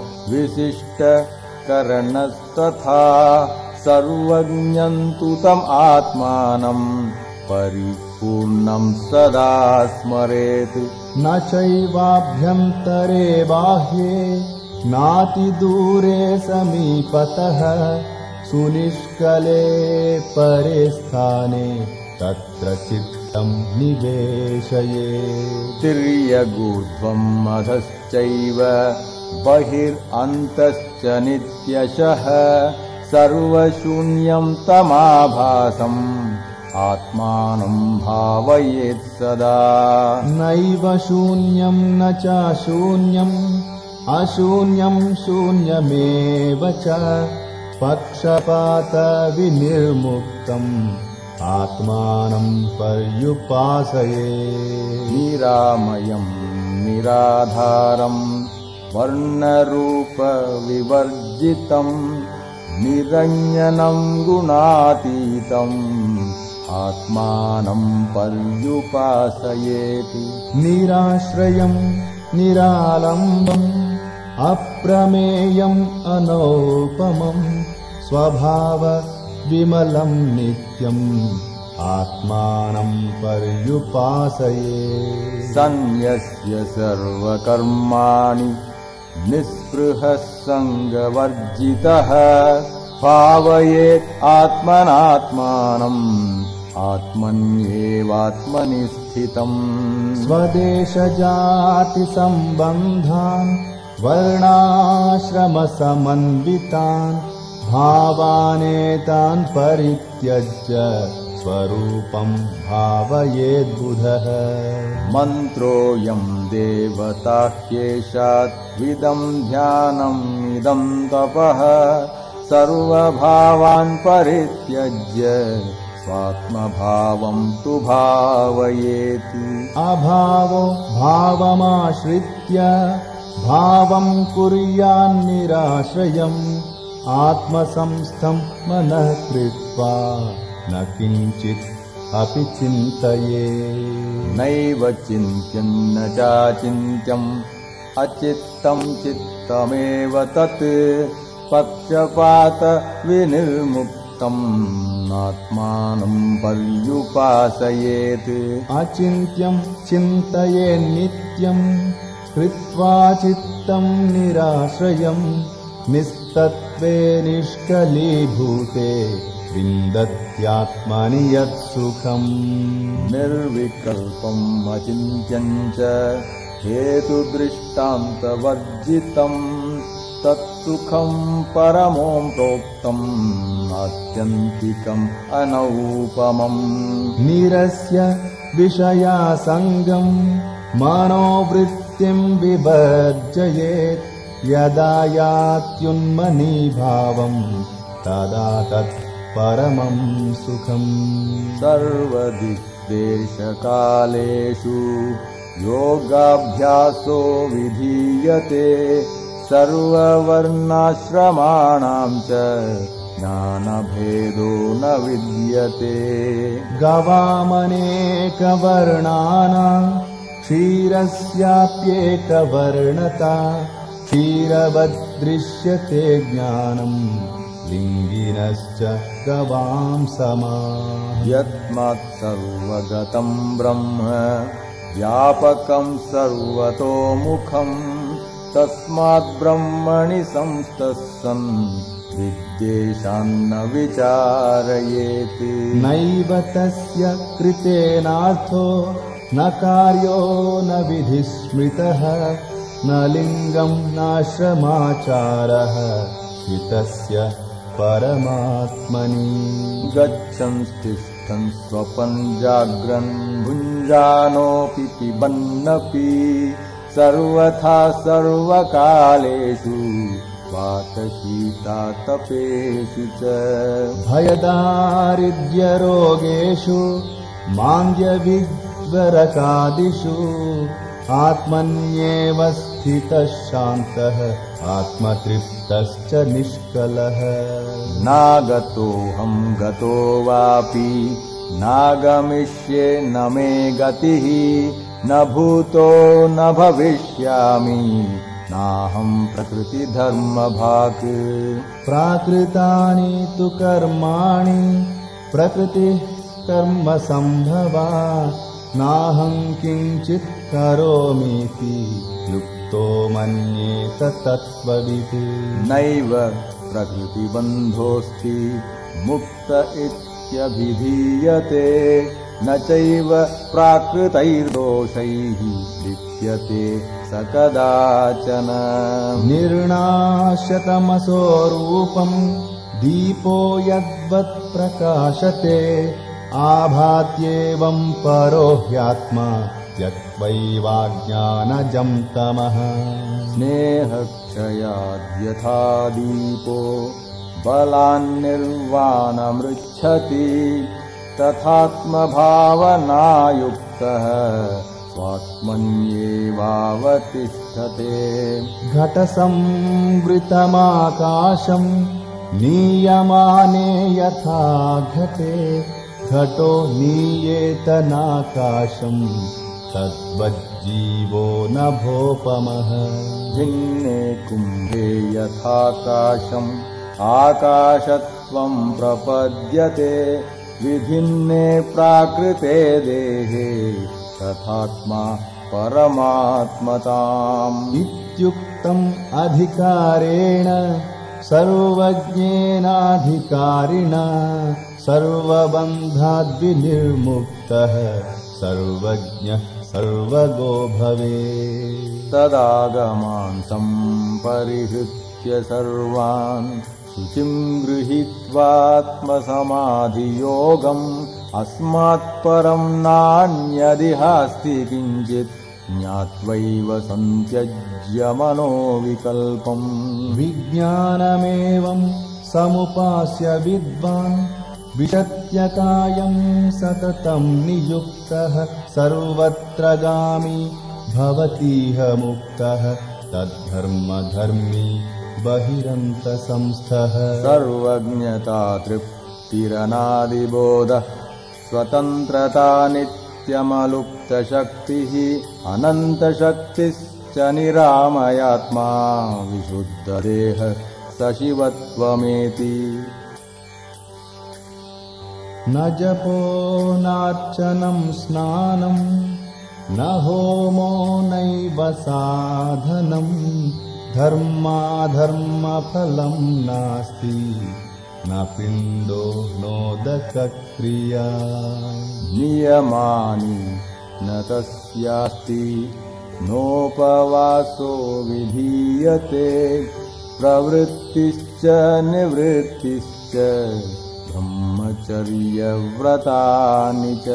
विशिष्टकरणस्तथा सर्वज्ञम् तु तम् आत्मानम् परिपूर्णम् सदा स्मरेत् न चैवाभ्यन्तरे बाह्ये नातिदूरे समीपतः सुनिष्कले परे स्थाने तत्र चित्तम् निवेशये तिर्यगूर्ध्वम् अधश्चैव बहिरन्तश्च नित्यशः सर्वशून्यम् तमाभासम् आत्मानम् भावयेत् सदा नैव शून्यम् न च शून्यम् अशून्यम् शून्यमेव च पक्षपातविनिर्मुक्तम् आत्मानम् पर्युपासये निरामयम् निराधारम् वर्णरूपविवर्जितम् निरञ्जनम् गुणातीतम् आत्मानम् पर्युपासयेत् निराश्रयम् निरालम्बम् अप्रमेयम् अनौपमम् स्वभाव विमलम् नित्यम् आत्मानम् पर्युपासये सन्न्यस्य सर्वकर्माणि निःस्पृहः सङ्गवर्जितः भावयेत् आत्मनात्मानम् आत्मन्येवात्मनि स्थितम् स्वदेशजातिसम्बन्धान् वर्णाश्रमसमन्वितान् भावानेतान् परित्यज्य स्वरूपम् भावयेद्बुधः मन्त्रोऽयम् देवताह्येषाद्विदम् ध्यानम् इदम् तपः सर्वभावान् परित्यज्य स्वात्मभावम् तु भावयेति अभावो भावमाश्रित्य भावम् कुर्यान्निराश्रयम् आत्मसंस्थम् मनः कृत्वा न किञ्चित् अपि चिन्तये नैव चिन्त्यम् न चाचिन्त्यम् अचित्तम् चित्तमेव तत् पक्षपात विनिर्मुक्तम् आत्मानम् पर्युपासयेत् अचिन्त्यम् चिन्तयेन्नित्यम् कृत्वा चित्तम् निराश्रयम् निस्तत्त्वे निष्कलीभूते विन्दत्यात्मनि यत्सुखम् निर्विकल्पम् अचिन्त्यम् च हेतुदृष्टान्तवर्जितम् तत्सुखम् परमोम् प्रोक्तम् आत्यन्तिकम् अनौपमम् निरस्य विषयासङ्गम् मनोवृत्तिम् विवर्जयेत् यदा यात्युन्मनीभावम् तदा तत् परमं सुखम् सर्वदिक्देशकालेषु योगाभ्यासो विधीयते सर्ववर्णाश्रमाणां च ज्ञानभेदो न विद्यते गवामनेकवर्णानां क्षीरस्याप्येकवर्णता क्षीरवद्दृश्यते ज्ञानम् लिङ्गिनश्च गवां समा यस्मात् सर्वगतं ब्रह्म व्यापकं सर्वतोमुखं तस्मात् ब्रह्मणि संस्थः सन् विद्येशान्न विचारयेत् नैव तस्य कृतेनार्थो न कार्यो न विधिस्मृतः न लिङ्गं नाश्रमाचारः हितस्य परमात्मनि गच्छन् तिष्ठन् स्वपन् जाग्रन् भुञ्जानोऽपि पिबन्नपि सर्वथा सर्वकालेषु वातशीतातपेषु च भयदारिद्र्यरोगेषु मान्द्यविज्वरकादिषु आत्मन्येव स्थितः शान्तः आत्मतृप्तश्च निष्कलः नागतोऽहं गतो वापि नागमिष्ये न मे गतिः न भूतो न भविष्यामि नाहं प्रकृतिधर्मभाक् प्राकृतानि तु कर्माणि प्रकृतिः कर्मसम्भवा नाहं किञ्चित् करोमीति युक्तो मन्येत तत्त्ववित् नैव प्रकृतिबन्धोऽस्ति मुक्त इत्यभिधीयते न चैव प्राकृतैर्दोषैः लिप्यते स कदाचन निर्नाशतमसो रूपं दीपो यद्वत् प्रकाशते आभात्येवं परो ह्यात्मा त्यक्त्वैवाज्ञानजं तमः स्नेहक्षयाद्यथा दीपो बलान्निर्वाणमृच्छति तथात्मभावनायुक्तः स्वात्मन्येवावतिष्ठते घटसंवृतमाकाशं नीयमाने यथा घटे घटो नीयेत नाकाशं तद्वज्जीवो नभोपमः भिन्ने कुम्भे यथाकाशम् आकाशत्वं प्रपद्यते विभिन्ने प्राकृते देहे तथात्मा परमात्मताम् इत्युक्तम् अधिकारेण सर्वज्ञेनाधिकारिणा सर्वबन्धाद्विनिर्मुक्तः सर्वज्ञः सर्वगो भवेत् तदागमान् सम्परिहृत्य सर्वान् शुचिं गृहीत्वात्मसमाधियोगम् अस्मात्परं नान्यदिहास्ति किञ्चित् ज्ञात्वैव सन्त्यज्य मनोविकल्पम् विज्ञानमेवं समुपास्य विद्वान् विशत्यकायं सततं नियुक्तः सर्वत्र गामी भवतीह मुक्तः तद्धर्मधर्मी बहिरन्तसंस्थः सर्वज्ञता तृप्तिरनादिबोधः स्वतन्त्रता नित्यमलुप्तशक्तिः अनन्तशक्तिश्च निरामयात्मा विशुद्धदेह स शिवत्वमेति न जपो नार्चनं स्नानं न होमो नैव साधनं धर्माधर्मफलं नास्ति न पिण्डो नोदकक्रिया नियमानि न तस्यास्ति नोपवासो विधीयते प्रवृत्तिश्च निवृत्तिश्च ब्रह्मचर्यव्रतानि च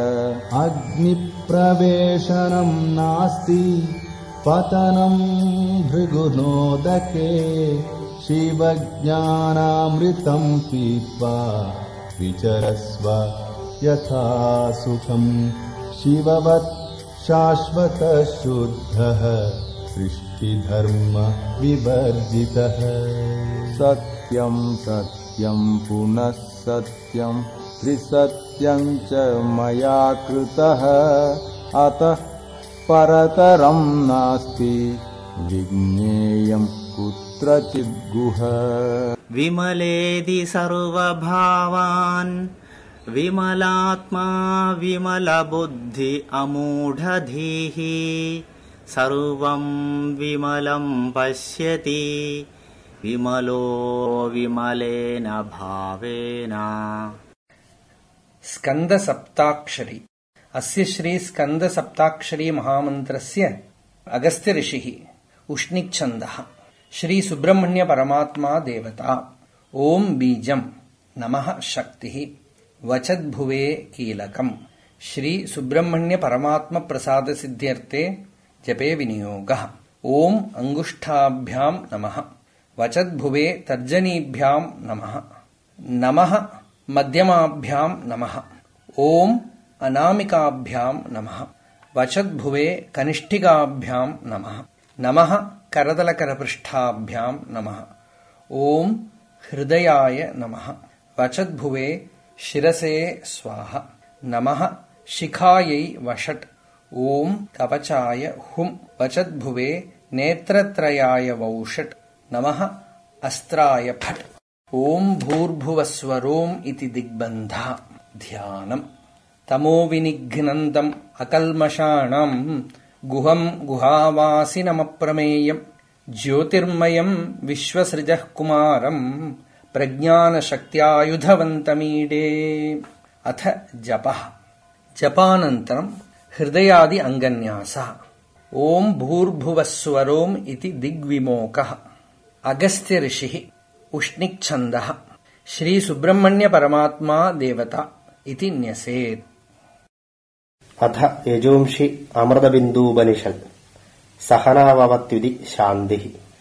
अग्निप्रवेशनं नास्ति पतनं भृगुनोदके शिवज्ञानामृतम् पीत्वा विचरस्व यथा सुखम् शिववत् शाश्वतः शुद्धः सृष्टिधर्म विवर्जितः सत्यम् सत्यम् पुनः सत्यम् त्रिसत्यम् च मया कृतः अतः परतरम् नास्ति विज्ञेयम् कुत्रचित् गुह विमलेदि सर्वभावान् विमलात्मा विमलबुद्धि अमूढधीः सर्वम् विमलम् पश्यति विमलो विमलेन भावेन। स्कन्दसप्ताक्षरी। अस्य श्री स्कन्दसप्ताक्षरी महामन्त्रस्य अगस्त्य ऋषिः उष्णिच्छन्दः श्री सुब्रह्मण्य परमात्मा देवता। ओम बीजम् नमः शक्तिः वचद्भुवे कीलकम्। श्री सुब्रह्मण्य परमात्म प्रसाद सिद्ध्यर्थे जपे विनियोगः। ओम अंगुष्ठाभ्याम् नमः वचद्भुवे तर्जनीभ्याम् नमः नमः मध्यमाभ्याम् नमः। ओम अनामिकाभ्याम् नमः वचद्भुवे कनिष्ठिकाभ्याम् नमः नमः करदलकरपृष्ठाभ्याम् नमः। ओम हृदयाय नमः वचद्भुवे शिरसे स्वाहा नमः शिखायै वषट्। ओम कवचाय हुम् वचद्भुवे नेत्रत्रयाय वौषट् नमः अस्त्राय फट्। ओम भूर्भुवस्वरोम् इति दिग्बन्धः। ध्यानम्। तमो विनिघ्नन्तम् अकल्मषाणाम् गुहम् गुहावासिनमप्रमेयम् ज्योतिर्मयम् विश्वसृजः कुमारम् प्रज्ञानशक्त्यायुधवन्तमीडे। अथ जपः। जपानन्तरम् हृदयादि अङ्गन्यासः। ओम भूर्भुवस्वरोम् इति दिग्विमोकः। अगस्त्य ऋषिः उष्णिच्छन्दः श्री सुब्रह्मण्य परमात्मा देवता इति न्यसेत्। अथ यजुंषि अमृतबिन्दूपनिषत् सहनाववत्युदि शान्तिः।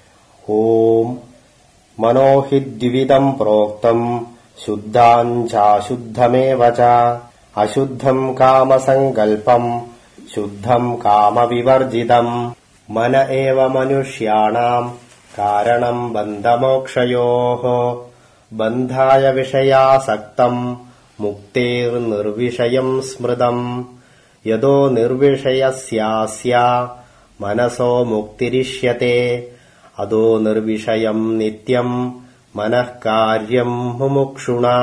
ओम मनो हि द्विविधम् प्रोक्तम् शुद्धाम् चाशुद्धमेव च अशुद्धम् कामसङ्कल्पम् शुद्धम् कामविवर्जितम् मन एव मनुष्याणाम् कारणम् बन्धमोक्षयोः बन्धाय विषयासक्तम् मुक्तेर्निर्विषयम् स्मृतम् यदो निर्विषयस्यास्य मनसो मुक्तिरिष्यते अदो निर्विषयम् नित्यम् मनः कार्यम् मुमुक्षुणा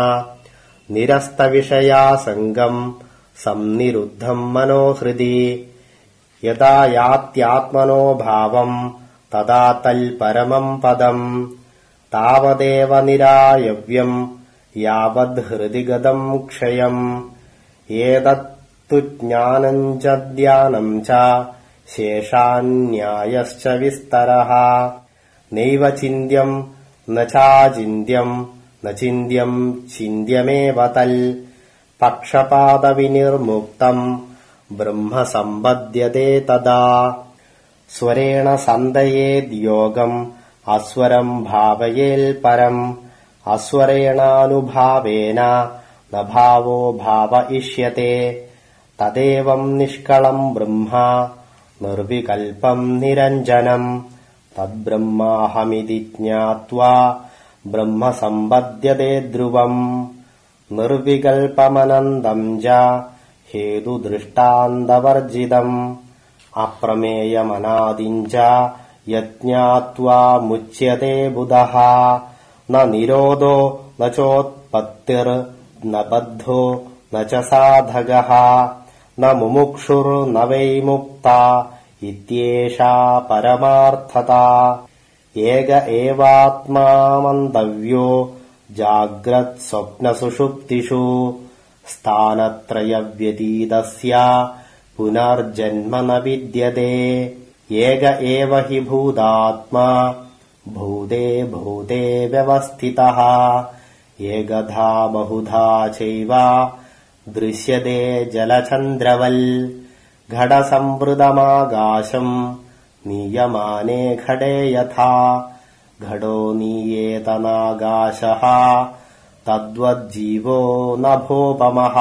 निरस्तविषयासङ्गम् संनिरुद्धम् मनो हृदि यदा यात्यात्मनो भावम् तदा तल्परमम् पदम् तावदेव निरायव्यम् यावद्धृदि गतम् क्षयम् एतत्तु ज्ञानम् च ध्यानम् च शेषान्यायश्च विस्तरः नैव चिन्त्यम् न चाचिन्त्यम् न चिन्त्यम् चिन्त्यमेव तल् पक्षपातविनिर्मुक्तम् ब्रह्म सम्पद्यते तदा स्वरेण सन्दयेद्योगम् अस्वरम् भावयेल्परम् अस्वरेणानुभावेन न भावो भावयिष्यते तदेवम् निष्कलम् ब्रह्म निर्विकल्पम् निरञ्जनम् तद्ब्रह्माहमिति ज्ञात्वा ब्रह्म सम्पद्यते ध्रुवम् निर्विकल्पमनन्तम् च हेतुदृष्टान्तवर्जितम् अप्रमेयमनादिम् च यज्ञात्वा मुच्यते बुधः न निरोधो न चोत्पत्तिर्न बद्धो न च साधकः न मुमुक्षुर्न वै मुक्ता इत्येषा परमार्थता एक एवात्मा मन्तव्यो जाग्रत्स्वप्नसुषुप्तिषु स्थानत्रयव्यतीतस्य पुनर्जन्म न विद्यते एक एव हि भूतात्मा भूते भूते व्यवस्थितः एकधा बहुधा चैव दृश्यते जलचन्द्रवल् घटसंवृतमाकाशम् नीयमाने घटे यथा घटो नीयेत नागाशः तद्वज्जीवो नभोपमः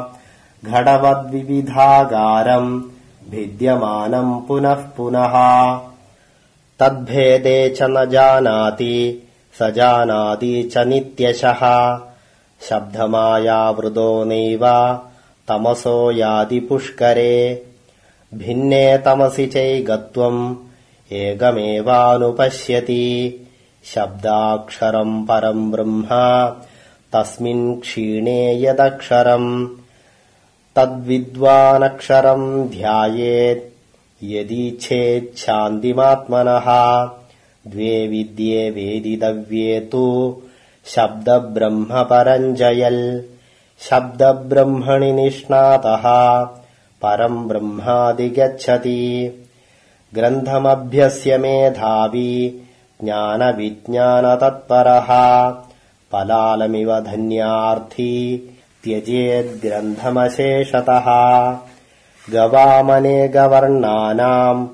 घटवद्विविधागारम् भिद्यमानम् पुनः पुनः तद्भेदे च न जानाति स जानाति च नित्यशः शब्दमायावृतो नैव तमसो याति पुष्करे भिन्ने तमसि चैकत्वम् एकमेवानुपश्यति शब्दाक्षरम् परम् ब्रह्म तस्मिन् क्षीणे यदक्षरम् तद्विद्वानक्षरम् ध्यायेत् यदीच्छेच्छान्तिमात्मनः द्वे विद्ये वेदितव्ये तु शब्दब्रह्म परञ्जयल् शब्दब्रह्मणि निष्णातः परम् ब्रह्मादिगच्छति ग्रन्थमभ्यस्य मेधावी ज्ञानविज्ञानतत्परः पलालमिव धन्यार्थी त्यजेद्ग्रन्थमशेषतः गवामनेकवर्णानाम्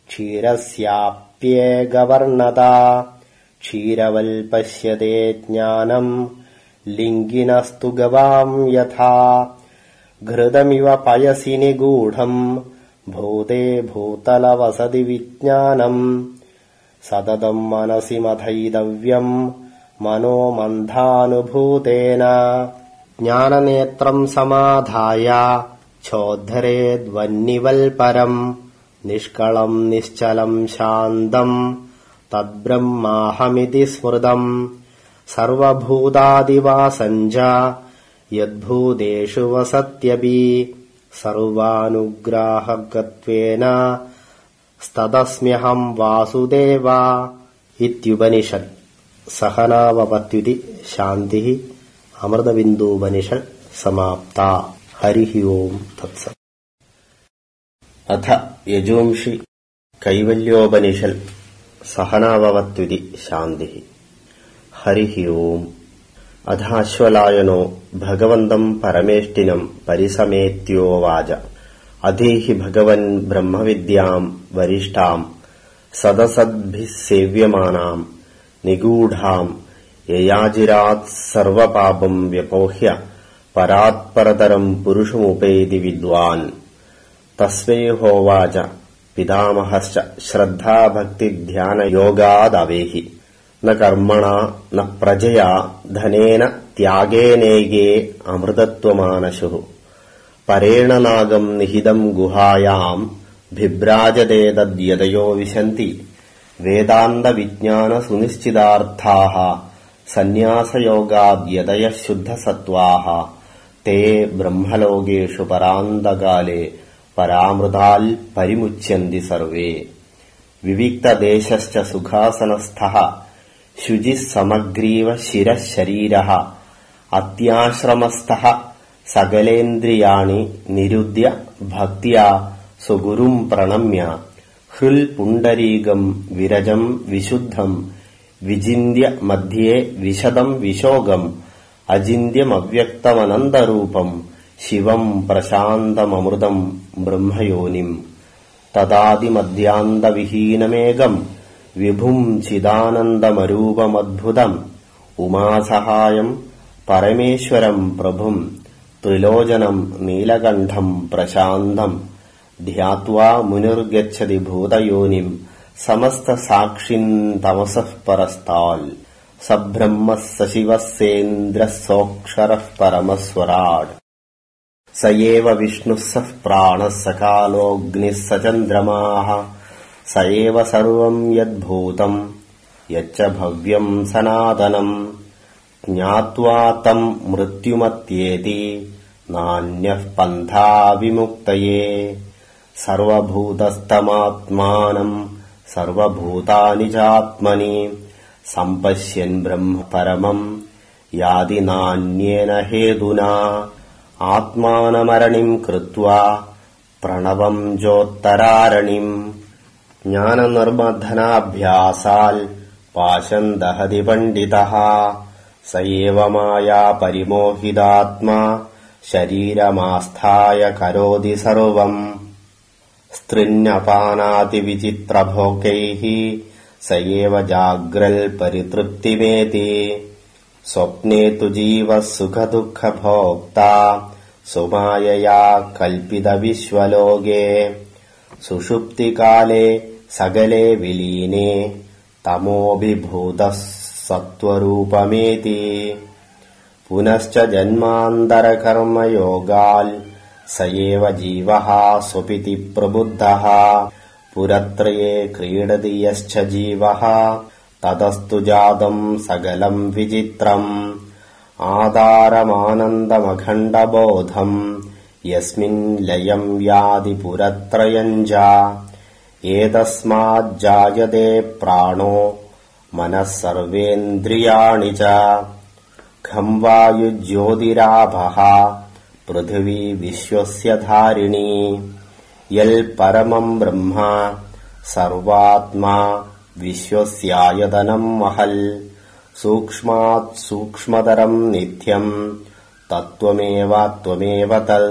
क्षीरस्याप्येकवर्णता क्षीरवल्पश्यते ज्ञानम् लिङ्गिनस्तु गवाम् यथा घृतमिव पयसि निगूढम् भूते भूतलवसति विज्ञानम् सततम् मनसि मथयितव्यम् मनोमन्थानुभूतेन ज्ञाननेत्रम् समाधाय चोद्धरेद्वह्निवल्परम् निष्कळम् निश्चलम् शान्तम् तद्ब्रह्माहमिति स्मृतम् सर्वभूतादिवासम् च यद्भूतेषु वसत्यपि सर्वानुग्राहकत्वेन स्तदस्म्यहम् वासुदेव इत्युपनिषत् सहनावपत्युति शान्तिः अमृतबिन्दूपनिषत् समाप्ता हरिः ओम् तत्सत् अथ यजुंषि कैवल्योपनिषत् सहनावपत्युति शान्तिः हरिः ओम् अथाश्वलायनो भगवन्तम् परमेष्टिनम् परिसमेत्योवाच अधीहि भगवन् ब्रह्मविद्याम् वरिष्ठाम् सदसद्भिः सेव्यमानाम् निगूढाम् ययाजिरात् सर्वपापम् व्यपोह्य परात्परतरम् पुरुषमुपैति विद्वान् तस्मै होवाच पितामहश्च श्रद्धाभक्तिध्यानयोगादवेहि न कर्मणा न प्रजया धनेन त्यागेनेके अमृतत्वमानशुः परेण नागम् निहितम् गुहायाम् भिभ्राजते तद्यतयो विशन्ति वेदान्तविज्ञानसुनिश्चितार्थाः सन्न्यासयोगाद्यतयः शुद्धसत्त्वाः ते ब्रह्मलोकेषु परान्तकाले परामृताल् परिमुच्यन्ति सर्वे विविक्तदेशश्च सुखासनस्थः शुचिः समग्रीव शिरः शरीरः अत्याश्रमस्थः सकलेन्द्रियाणि निरुद्य भक्त्या सुगुरुम् प्रणम्य हृल्पुण्डरीकम् विरजम् विशुद्धम् विजिन्त्य मध्ये विशदम् विशोगम् अचिन्त्यमव्यक्तमनन्तरूपम् शिवम् प्रशान्तममृतम् ब्रह्मयोनिम् तदादिमध्यान्तविहीनमेकम् विभुम् चिदानन्दमरूपमद्भुतम् उमासहायम् परमेश्वरम् प्रभुम् त्रिलोचनम् नीलकण्ठम् प्रशान्तम् ध्यात्वा मुनिर्गच्छति भूतयोनिम् समस्तसाक्षिन् तमसः परस्ताल् स ब्रह्मः स शिवः सेन्द्रः सोऽक्षरः परमस्वराट् स एव विष्णुः सः प्राणः स कालोऽग्निः स चन्द्रमाः स एव सर्वम् यद्भूतम् यच्च भव्यम् सनातनम् ज्ञात्वा तम् मृत्युमत्येति नान्यः पन्था विमुक्तये सर्वभूतस्थमात्मानम् सर्वभूतानि चात्मनि सम्पश्यन् ब्रह्म परमम् याति नान्येन हेतुना आत्मानमरणिम् कृत्वा प्रणवम् जोत्तरारणिम् ज्ञाननिर्मथनाभ्यासाल् पाशम् दहति पण्डितः स एव माया परिमोहितात्मा शरीरमास्थाय करोति सर्वम् स्त्रिन्यपानातिविचित्रभोगैः स एव जाग्रल्परितृप्तिमेति स्वप्ने तु जीवः सुखदुःखभोक्ता सुमायया कल्पितविश्वलोके सुषुप्तिकाले सकले विलीने तमोभिभूतः सत्त्वरूपमेति पुनश्च जन्मान्तरकर्मयोगाल् स एव जीवः स्वपिति प्रबुद्धः पुरत्रये क्रीडति यश्च जीवः ततस्तु जातम् सकलम् विचित्रम् आधारमानन्दमखण्डबोधम् यस्मिन् लयम् याति पुरत्रयम् च एतस्माज्जायते प्राणो मनः सर्वेन्द्रियाणि च खं वायुज्योतिराभः पृथिवी विश्वस्य धारिणी यल्परमम् ब्रह्म सर्वात्मा विश्वस्यायतनम् महल् सूक्ष्मात् सूक्ष्मतरम् नित्यम् तत्त्वमेव त्वमेव तल्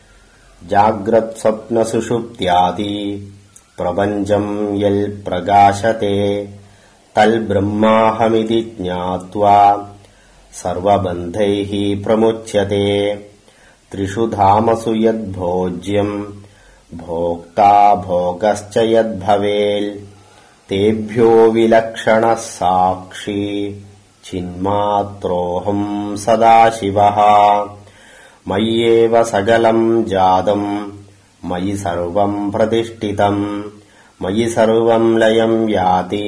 जाग्रत्स्वप्नसुषुप्त्यादि प्रपञ्चम् यल्प्रकाशते तल्ब्रह्माहमिति ज्ञात्वा सर्वबन्धैः प्रमुच्यते त्रिषु धामसु यद्भोज्यम् भोक्ता भोगश्च यद्भवेल् तेभ्यो विलक्षणः साक्षी चिन्मात्रोऽहम् सदाशिवः मय्येव सकलम् जातम् मयि सर्वम् प्रतिष्ठितम् मयि सर्वम् लयम् याति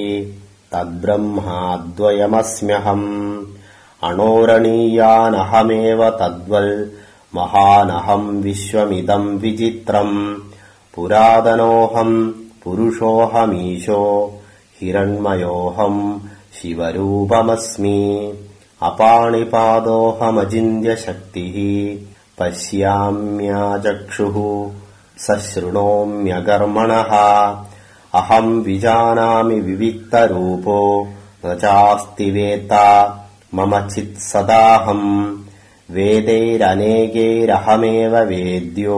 तद्ब्रह्माद्वयमस्म्यहम् अणोरणीयानहमेव तद्वल् महानहम् विश्वमिदम् विचित्रम् पुरातनोऽहम् पुरुषोऽहमीशो हिरण्मयोऽहम् शिवरूपमस्मि अपाणिपादोऽहमचिन्त्यशक्तिः पश्याम्याचक्षुः सशृणोम्यकर्मणः अहम् विजानामि विविक्तरूपो न चास्ति वेत्ता मम चित्सदाहम् वेदैरनेकैरहमेव वेद्यो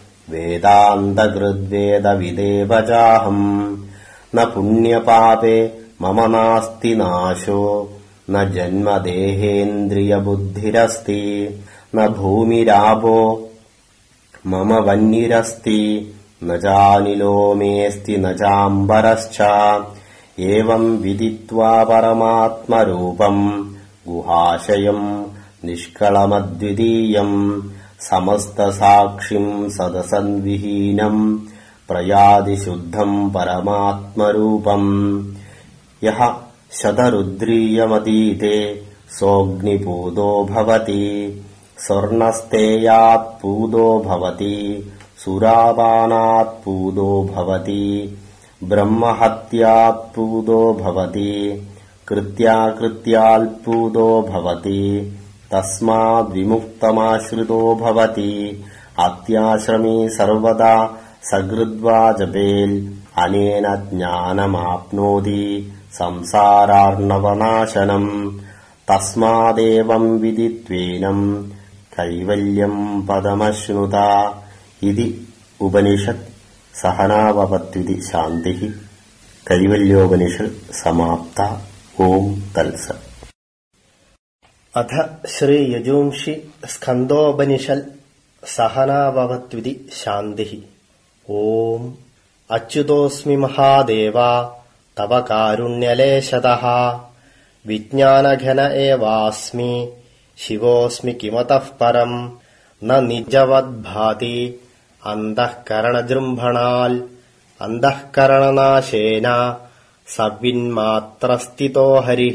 वेदान्तकृद्वेदविदेव चाहम् न पुण्यपापे मम नास्ति नाशो न जन्मदेहेन्द्रियबुद्धिरस्ति न भूमिरापो मम वह्निरस्ति न चानिलो मेऽस्ति न चाम्बरश्च एवम् विदित्वा परमात्मरूपम् गुहाशयम् निष्कळमद्वितीयम् समस्तसाक्षिम् सदसद्विहीनम् प्रयाति शुद्धम् परमात्मरूपम् यः शतरुद्रीयमतीते सोऽग्निपूतो भवति स्वर्णस्तेयात्पूतो भवति सुरापानात्पूतो भवति ब्रह्महत्यात्पूतो भवति कृत्याकृत्याल्पूतो भवति तस्माद्विमुक्तमाश्रितो भवति अत्याश्रमी सर्वदा सकृद्वा जपेल् अनेन ज्ञानमाप्नोति संसारार्णवनाशनम् तस्मादेवम् विदित्वेनम् कैवल्यम् पदमश्नुता इति उपनिषत् सहनाववत्विति शान्तिः कैवल्योपनिषत् समाप्ता ओम् तत्सत्। अथ श्रीयजुंषि स्कन्दोपनिषत् सहनाववत्विति शान्तिः। ओम् अच्युतोऽस्मि महादेवा तव कारुण्यलेशतः विज्ञानघन एवास्मि शिवोऽस्मि किमतः परम् न निजवद्भाति अन्तःकरणजृम्भणाल् अन्तःकरणनाशेन सविन्मात्रस्थितो हरिः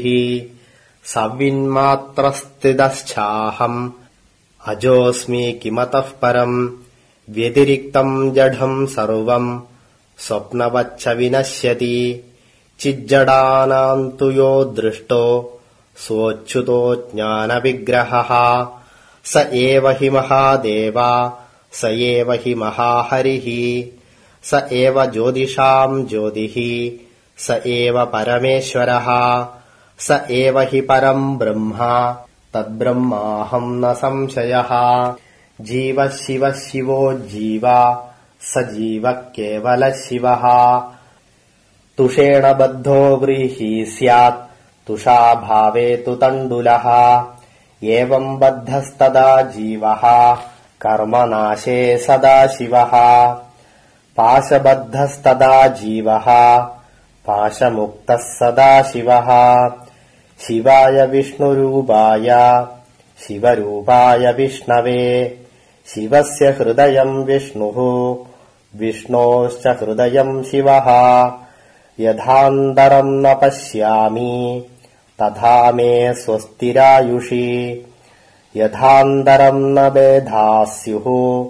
सविन्मात्रस्थितश्चाहम् अजोऽस्मि किमतः परम् व्यतिरिक्तम् जडम् सर्वम् स्वप्नवच्च विनश्यति चिज्जडानाम् तु यो दृष्टो सोऽच्युतो ज्ञानविग्रहः स एव हि महादेवा स एव हि महाहरिः स एव ज्योतिषाम् ज्योतिः स एव परमेश्वरः स एव हि परम् ब्रह्म तद्ब्रह्माहम् न संशयः जीवः शिवः शिवो जीवा स जीवः केवलः शिवः तुषेण बद्धो व्रीहि स्यात् तुषाभावे तु तण्डुलः एवम् बद्धस्तदा जीवः कर्मनाशे सदाशिवः पाशबद्धस्तदा जीवः पाशमुक्तः सदाशिवः शिवाय विष्णुरूपाय शिवरूपाय विष्णवे शिवस्य हृदयम् विष्णुः विष्णोश्च हृदयम् शिवः यथान्तरम् न पश्यामि तथा मे स्वस्तिरायुषि यथान्तरम् न भेदास्युः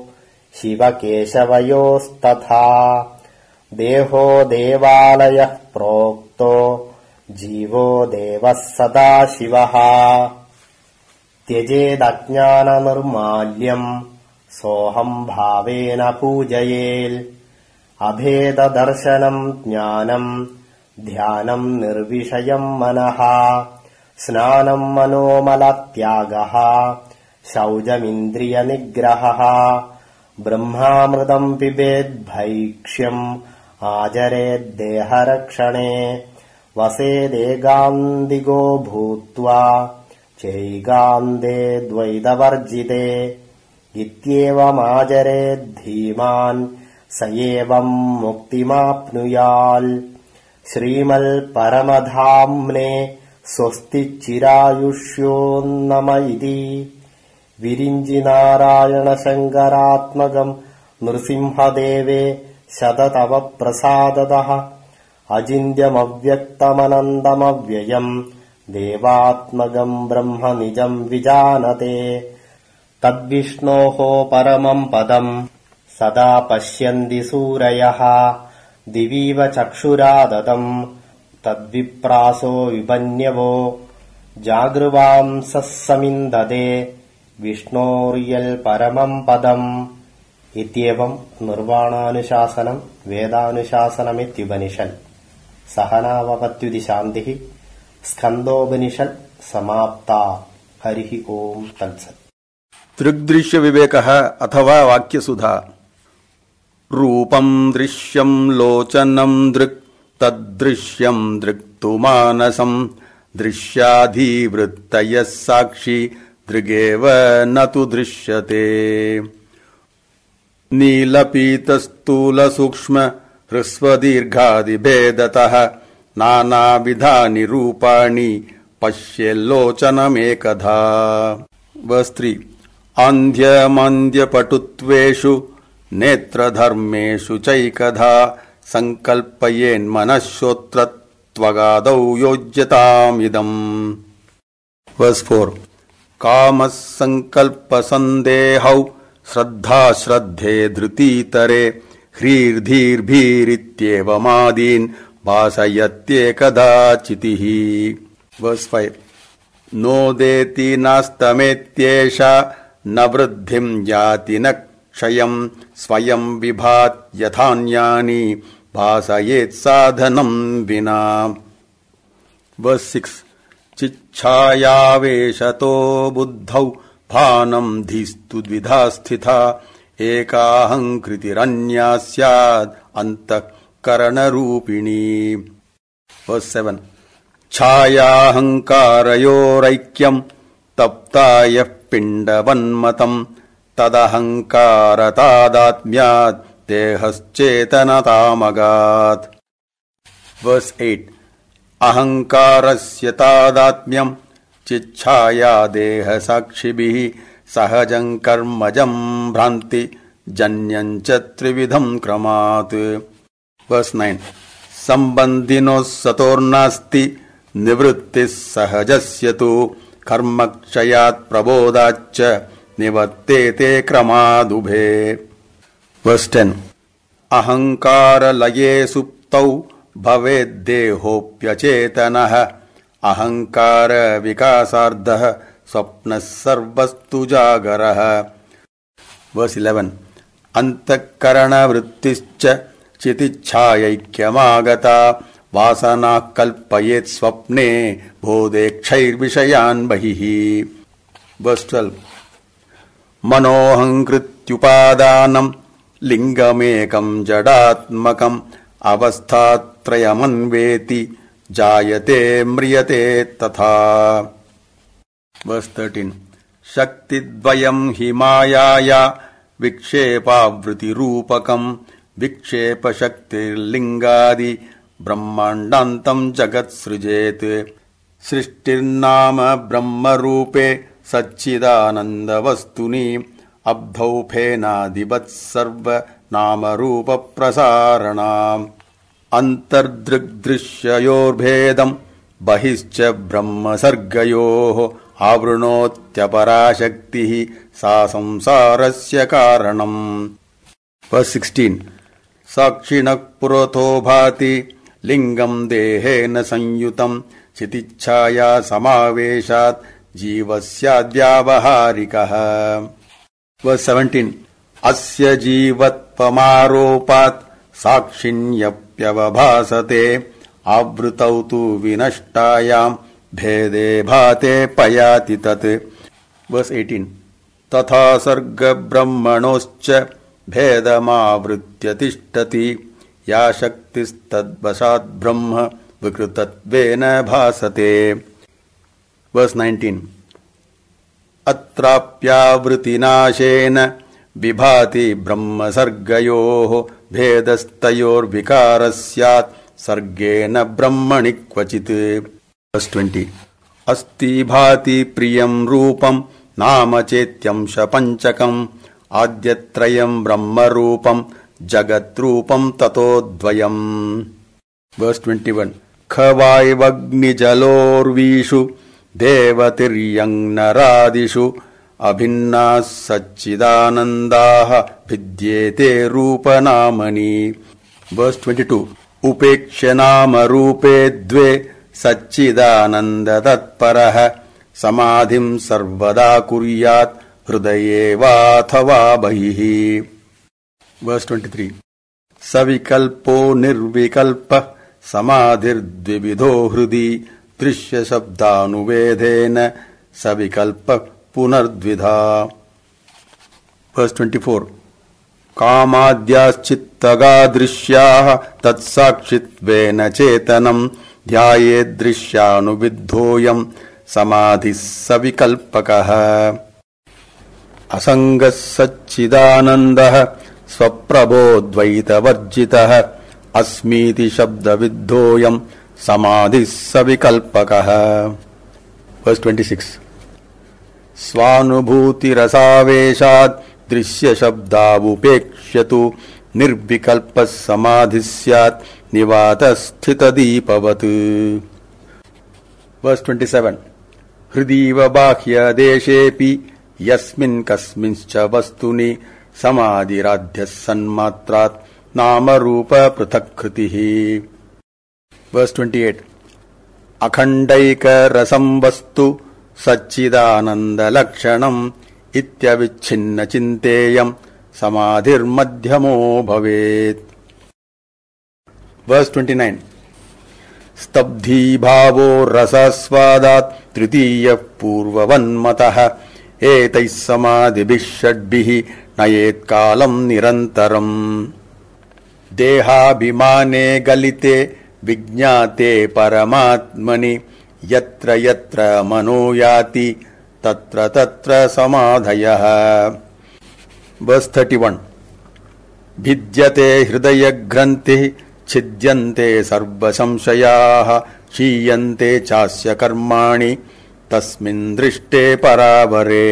शिवकेशवयोस्तथा देहो देवालयः प्रोक्तो जीवो देवः सदाशिवः त्यजेदज्ञाननिर्माल्यम् सोऽहम् भावेन पूजयेत् अभेददर्शनम् ज्ञानम् ध्यानम् निर्विषयम् मनः स्नानम् मनोमलत्यागः शौचमिन्द्रियनिग्रहः ब्रह्मामृतम् पिबेद्भैक्ष्यम् आचरेद्देहरक्षणे वसेदेकान्तिको भूत्वा चैकान्ते द्वैतवर्जिते इत्येवमाचरेद्धीमान् स एवम् मुक्तिमाप्नुयात् श्रीमल्परमधाम्ने स्वस्तिचिरायुष्योन्नम इति विरिञ्चिनारायणशङ्करात्मकम् नृसिंहदेवे शततव प्रसादतः अचिन्त्यमव्यक्तमनन्तमव्ययम् देवात्मकम् ब्रह्म निजम् विजानते तद्विष्णोः परमम् पदम् सदा पश्यन्ति सूरयः दिवीव चक्षुरादतम् तद्विप्रासो विपन्यवो जागृवांसः समिन्दते विष्णोर्यल्परमम् पदम् इत्येवम् निर्वाणानुशासनम् वेदानुशासनमित्युपनिषत् सहनावपत्युति शान्तिः स्कन्दोपनिषत् समाप्ता हरिः ओम् तत्सत् दृग्दृश्य विवेकः अथवा वाक्यसुधा रूपम् दृश्यम् लोचनम् दृक् तद्दृश्यम् दृक्तु मानसम् दृश्याधिवृत्तयः साक्षी दृगेव न तु दृश्यते नीलपीतस्थूलसूक्ष्म ह्रस्वदीर्घादिभेदतः नानाविधानि रूपाणि पश्येल्लोचनमेकधा वस्त्री आन्ध्यमान्द्यपटुत्वेषु नेत्रधर्मेषु चैकधा सङ्कल्पयेन्मनश्रोत्रत्वगादौ योज्यतामिदम् वर्स् 4 कामः सङ्कल्पसन्देहौ श्रद्धाश्रद्धे धृतीतरे ह्रीर्धीर्भीरित्येवमादीन् भासयत्येकदा चितिः वर्स् 5 नोदेति नास्तमेत्येषा न वृद्धिम् याति न क्षयम् स्वयम् विभात् यथान्यानि भासयेत् साधनम् विना वर्स् 6 चिच्छायावेशतो बुद्धौ भानम् धीस्तु द्विधा स्थिता एकाहङ्कृतिरन्या स्यात् अन्तःकरणरूपिणी वर्स् 7 छायाहङ्कारयोरैक्यम् तप्तायः पिण्डवन्मतम् तदहङ्कारतादात्म्यात् देहश्चेतनतामगात् वर्स् 8 अहङ्कारस्य तादात्म्यम् चिच्छाया देहसाक्षिभिः सहजम् कर्मजम् भ्रान्ति जन्यम् च त्रिविधम् क्रमात् वर्स् 9 सम्बन्धिनोः सतोर्नास्ति निवृत्तिः सहजस्य तु कर्मक्षयात् प्रबोधाच्च निवर्तेते क्रमादुभे वर्स् 10 अहङ्कारलये सुप्तौ भवेद्देहोऽप्यचेतनः अहङ्कार विकासार्धः स्वप्नः सर्वस्तु जागरः वर्स् 11 अन्तःकरणवृत्तिश्च चितिच्छायैक्यमागता वासनाः कल्पयेत् स्वप्ने बोधेक्षैर्विषयान् बहिः वर्स् 12 मनोऽहङ्कृत्युपादानम् लिङ्गमेकम् जडात्मकम् अवस्थात् तत्त्रयमन्वेति जायते म्रियते तथा. Verse 13. शक्तिद्वयम् हि मायाया विक्षेपावृतिरूपकम् विक्षेपशक्तिर्लिङ्गादि ब्रह्माण्डान्तम् जगत्सृजेत्. सृष्टिर्नाम ब्रह्मरूपे सच्चिदानन्दवस्तुनि अब्धौ फेनादिवत्सर्वनामरूपप्रसारणाम्. अन्तर्दृग्दृश्ययोर्भेदम् बहिश्च ब्रह्मसर्गयोः आवृणोत्यपराशक्तिः सा संसारस्य कारणम्. Verse 16. साक्षिणः पुरतो भाति लिङ्गम् देहेन संयुतम् चितिच्छाया समावेशात् जीवस्याद्व्यावहारिकः. Verse 17. अस्य जीवत्वमारोपात् साक्षिण्यप्यवभासते आवृतौ तु विनष्टायाम् भेदे भाते पयाति तत्. Verse 18. तथा सर्गब्रह्मणोश्च भेदमावृत्य तिष्ठति या शक्तिस्तद्वशात् ब्रह्म विकृतत्वेन भासते. Verse 19. अत्राप्यावृतिनाशेन विभाति ब्रह्मसर्गयोः भेदस्तयोर्विकारः स्यात् सर्गेण ब्रह्मणि क्वचित्. Verse 20. अस्ति भाति प्रियम् रूपम् नाम चेत्यंश पञ्चकम् आद्यत्रयम् ब्रह्मरूपम् जगद्रूपम् ततो द्वयम्. Verse 21. खवायवग्निजलोर्वीषु देवतिर्यङ्नरादिषु अभिन्नाः सच्चिदानन्दाः भिद्येते रूपनामनि. Verse 22. उपेक्ष्य नाम रूपे द्वे सच्चिदानन्दतत्परः समाधिम् सर्वदा कुर्यात् हृदये वाथवा बहिः. Verse 23. सविकल्पो निर्विकल्पः समाधिर्द्विविधो हृदि दृश्यशब्दानुवेदेन सविकल्पः पुनर्द्विधा. Verse 24. कामाद्याश्चित्तगा दृश्याः तत्साक्षित्वेन चेतनम् ध्यायेद्दृश्यानुविद्धोऽयम् समाधिः सविकल्पकः. असङ्गः सच्चिदानन्दः स्वप्रभोद्वैतवर्जितः अस्मीति शब्दविद्धोऽयम् समाधिः सविकल्पकः. Verse 26. स्वानुभूतिरसावेशात् दृश्यशब्दावुपेक्ष्यतु निर्विकल्पः समाधिः स्यात् निवातस्थितदीपवत्. Verse 27. हृदीव बाह्यदेशेऽपि यस्मिन् कस्मिंश्च वस्तुनि समाधिराध्यः सन्मात्रात् नामरूप पृथक्कृतिः. Verse 28. अखण्डैकरसं वस्तु सच्चिदानन्दलक्षणम् इत्यविच्छिन्न चिन्तेयम् समाधिर्मध्यमो भवेत्. Verse 29. स्तब्धीभावो रसास्वादात् तृतीयः पूर्ववन्मतः एतैः समाधिभिः षड्भिः नयेत्कालम् निरन्तरम्. देहाभिमाने गलिते विज्ञाते परमात्मनि यत्र यत्र मनो याति तत्र तत्र समाधयः. Verse 31. भिद्यते हृदयग्रन्थिः छिद्यन्ते सर्वसंशयाः क्षीयन्ते चास्य कर्माणि तस्मिन् दृष्टे परावरे.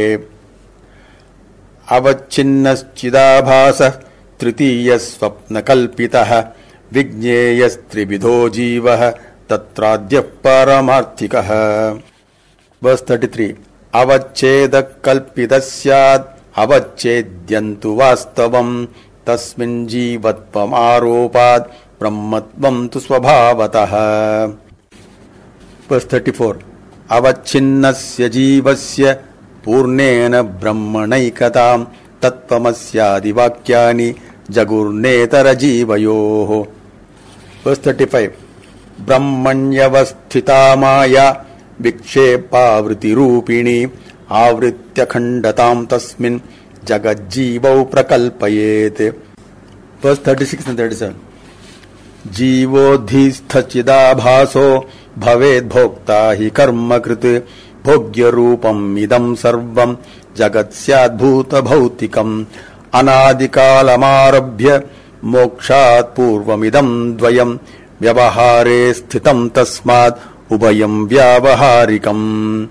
अवच्छिन्नश्चिदाभासः तृतीयः स्वप्नकल्पितः विज्ञेयस्त्रिविधो जीवः तत्राद्यः पारमार्थिकः. Verse 33. अवच्छेदः कल्पितः स्यात् अवच्छेद्यन्तु वास्तवम् तस्मिन् जीवत्वमारोपात् ब्रह्मत्वम् तु स्वभावतः. Verse 34. अवच्छिन्नस्य जीवस्य पूर्णेन ब्रह्मणैकताम् तत्त्वमस्यादिवाक्यानि जगुर्नेतरजीवयोः. Verse 35. ब्रह्मण्यवस्थिता माया विक्षेपावृतिरूपिणी आवृत्यखण्डताम् तस्मिन् जगज्जीवौ प्रकल्पयेत्. Verse 36 and 37. जीवोऽधिस्थचिदाभासो भवेद्भोक्ता हि कर्मकृत् भोग्यरूपम् इदम् सर्वम् जगत् स्याद्भूतभौतिकम् अनादिकालमारभ्य मोक्षात् पूर्वमिदम् द्वयम् व्यवहारे स्थितम् तस्मात् उभयम् व्यावहारिकम्.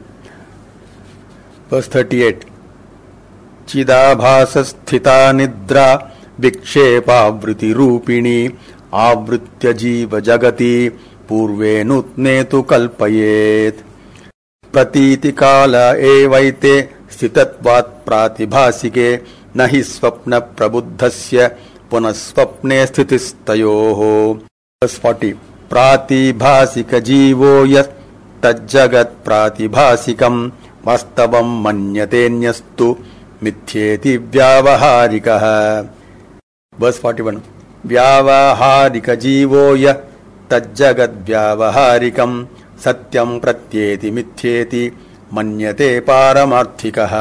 Verse 38. चिदाभासस्थिता निद्रा विक्षेपावृत्तिरूपिणी आवृत्य जीव जगति पूर्वे नूत्ने तु कल्पयेत्. प्रतीतिकाल एवैते स्थितत्वात् प्रातिभासिके न हि स्वप्न प्रबुद्धस्य पुनः स्वप्ने स्थितिस्तयोः. 40. प्रातिभासिक जीवो यत्तज्जगत् प्रातिभासिकम् वास्तवम् मन्यतेऽन्यस्तु मिथ्येति व्यावहारिकः. 41. व्यावहारिक जीवो यत्तज्जगद्व्यावहारिकम् सत्यम् प्रत्येति मिथ्येति मन्यते पारमार्थिकः.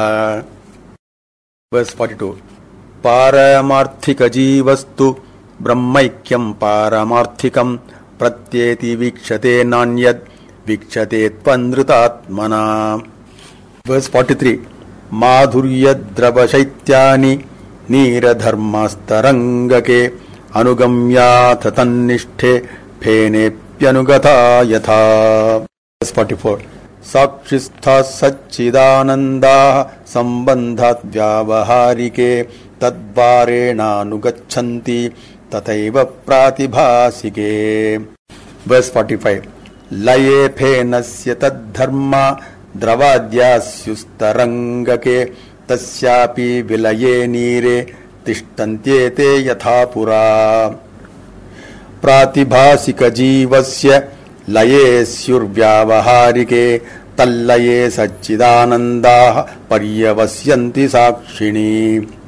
42. पारमार्थिक जीवस्तु ब्रह्मैक्यम् पारमार्थिकम् प्रत्येति वीक्षते नान्यद् वीक्षते त्वनृतात्मना. 43. माधुर्यद्रवशैत्यानि नीरधर्मास्तरङ्गके अनुगम्याथ तन्निष्ठे फेनेऽप्यनुगता यथा. 44. साक्षिस्थाः सच्चिदानन्दाः सम्बन्धात् व्यावहारिके तद्वारेणानुगच्छन्ति तथैव प्रातिभासिके. 45. लये फेनस्य तद्धर्मा द्रवाद्यास्युस्तरङ्गके तस्यापि विलये नीरे तिष्ठन्त्येते यथा पुरा. प्रातिभासिक जीवस्य लये स्युर्व्यावहारिके तल्लये सच्चिदानन्दाः पर्यवस्यन्ति साक्षिणी.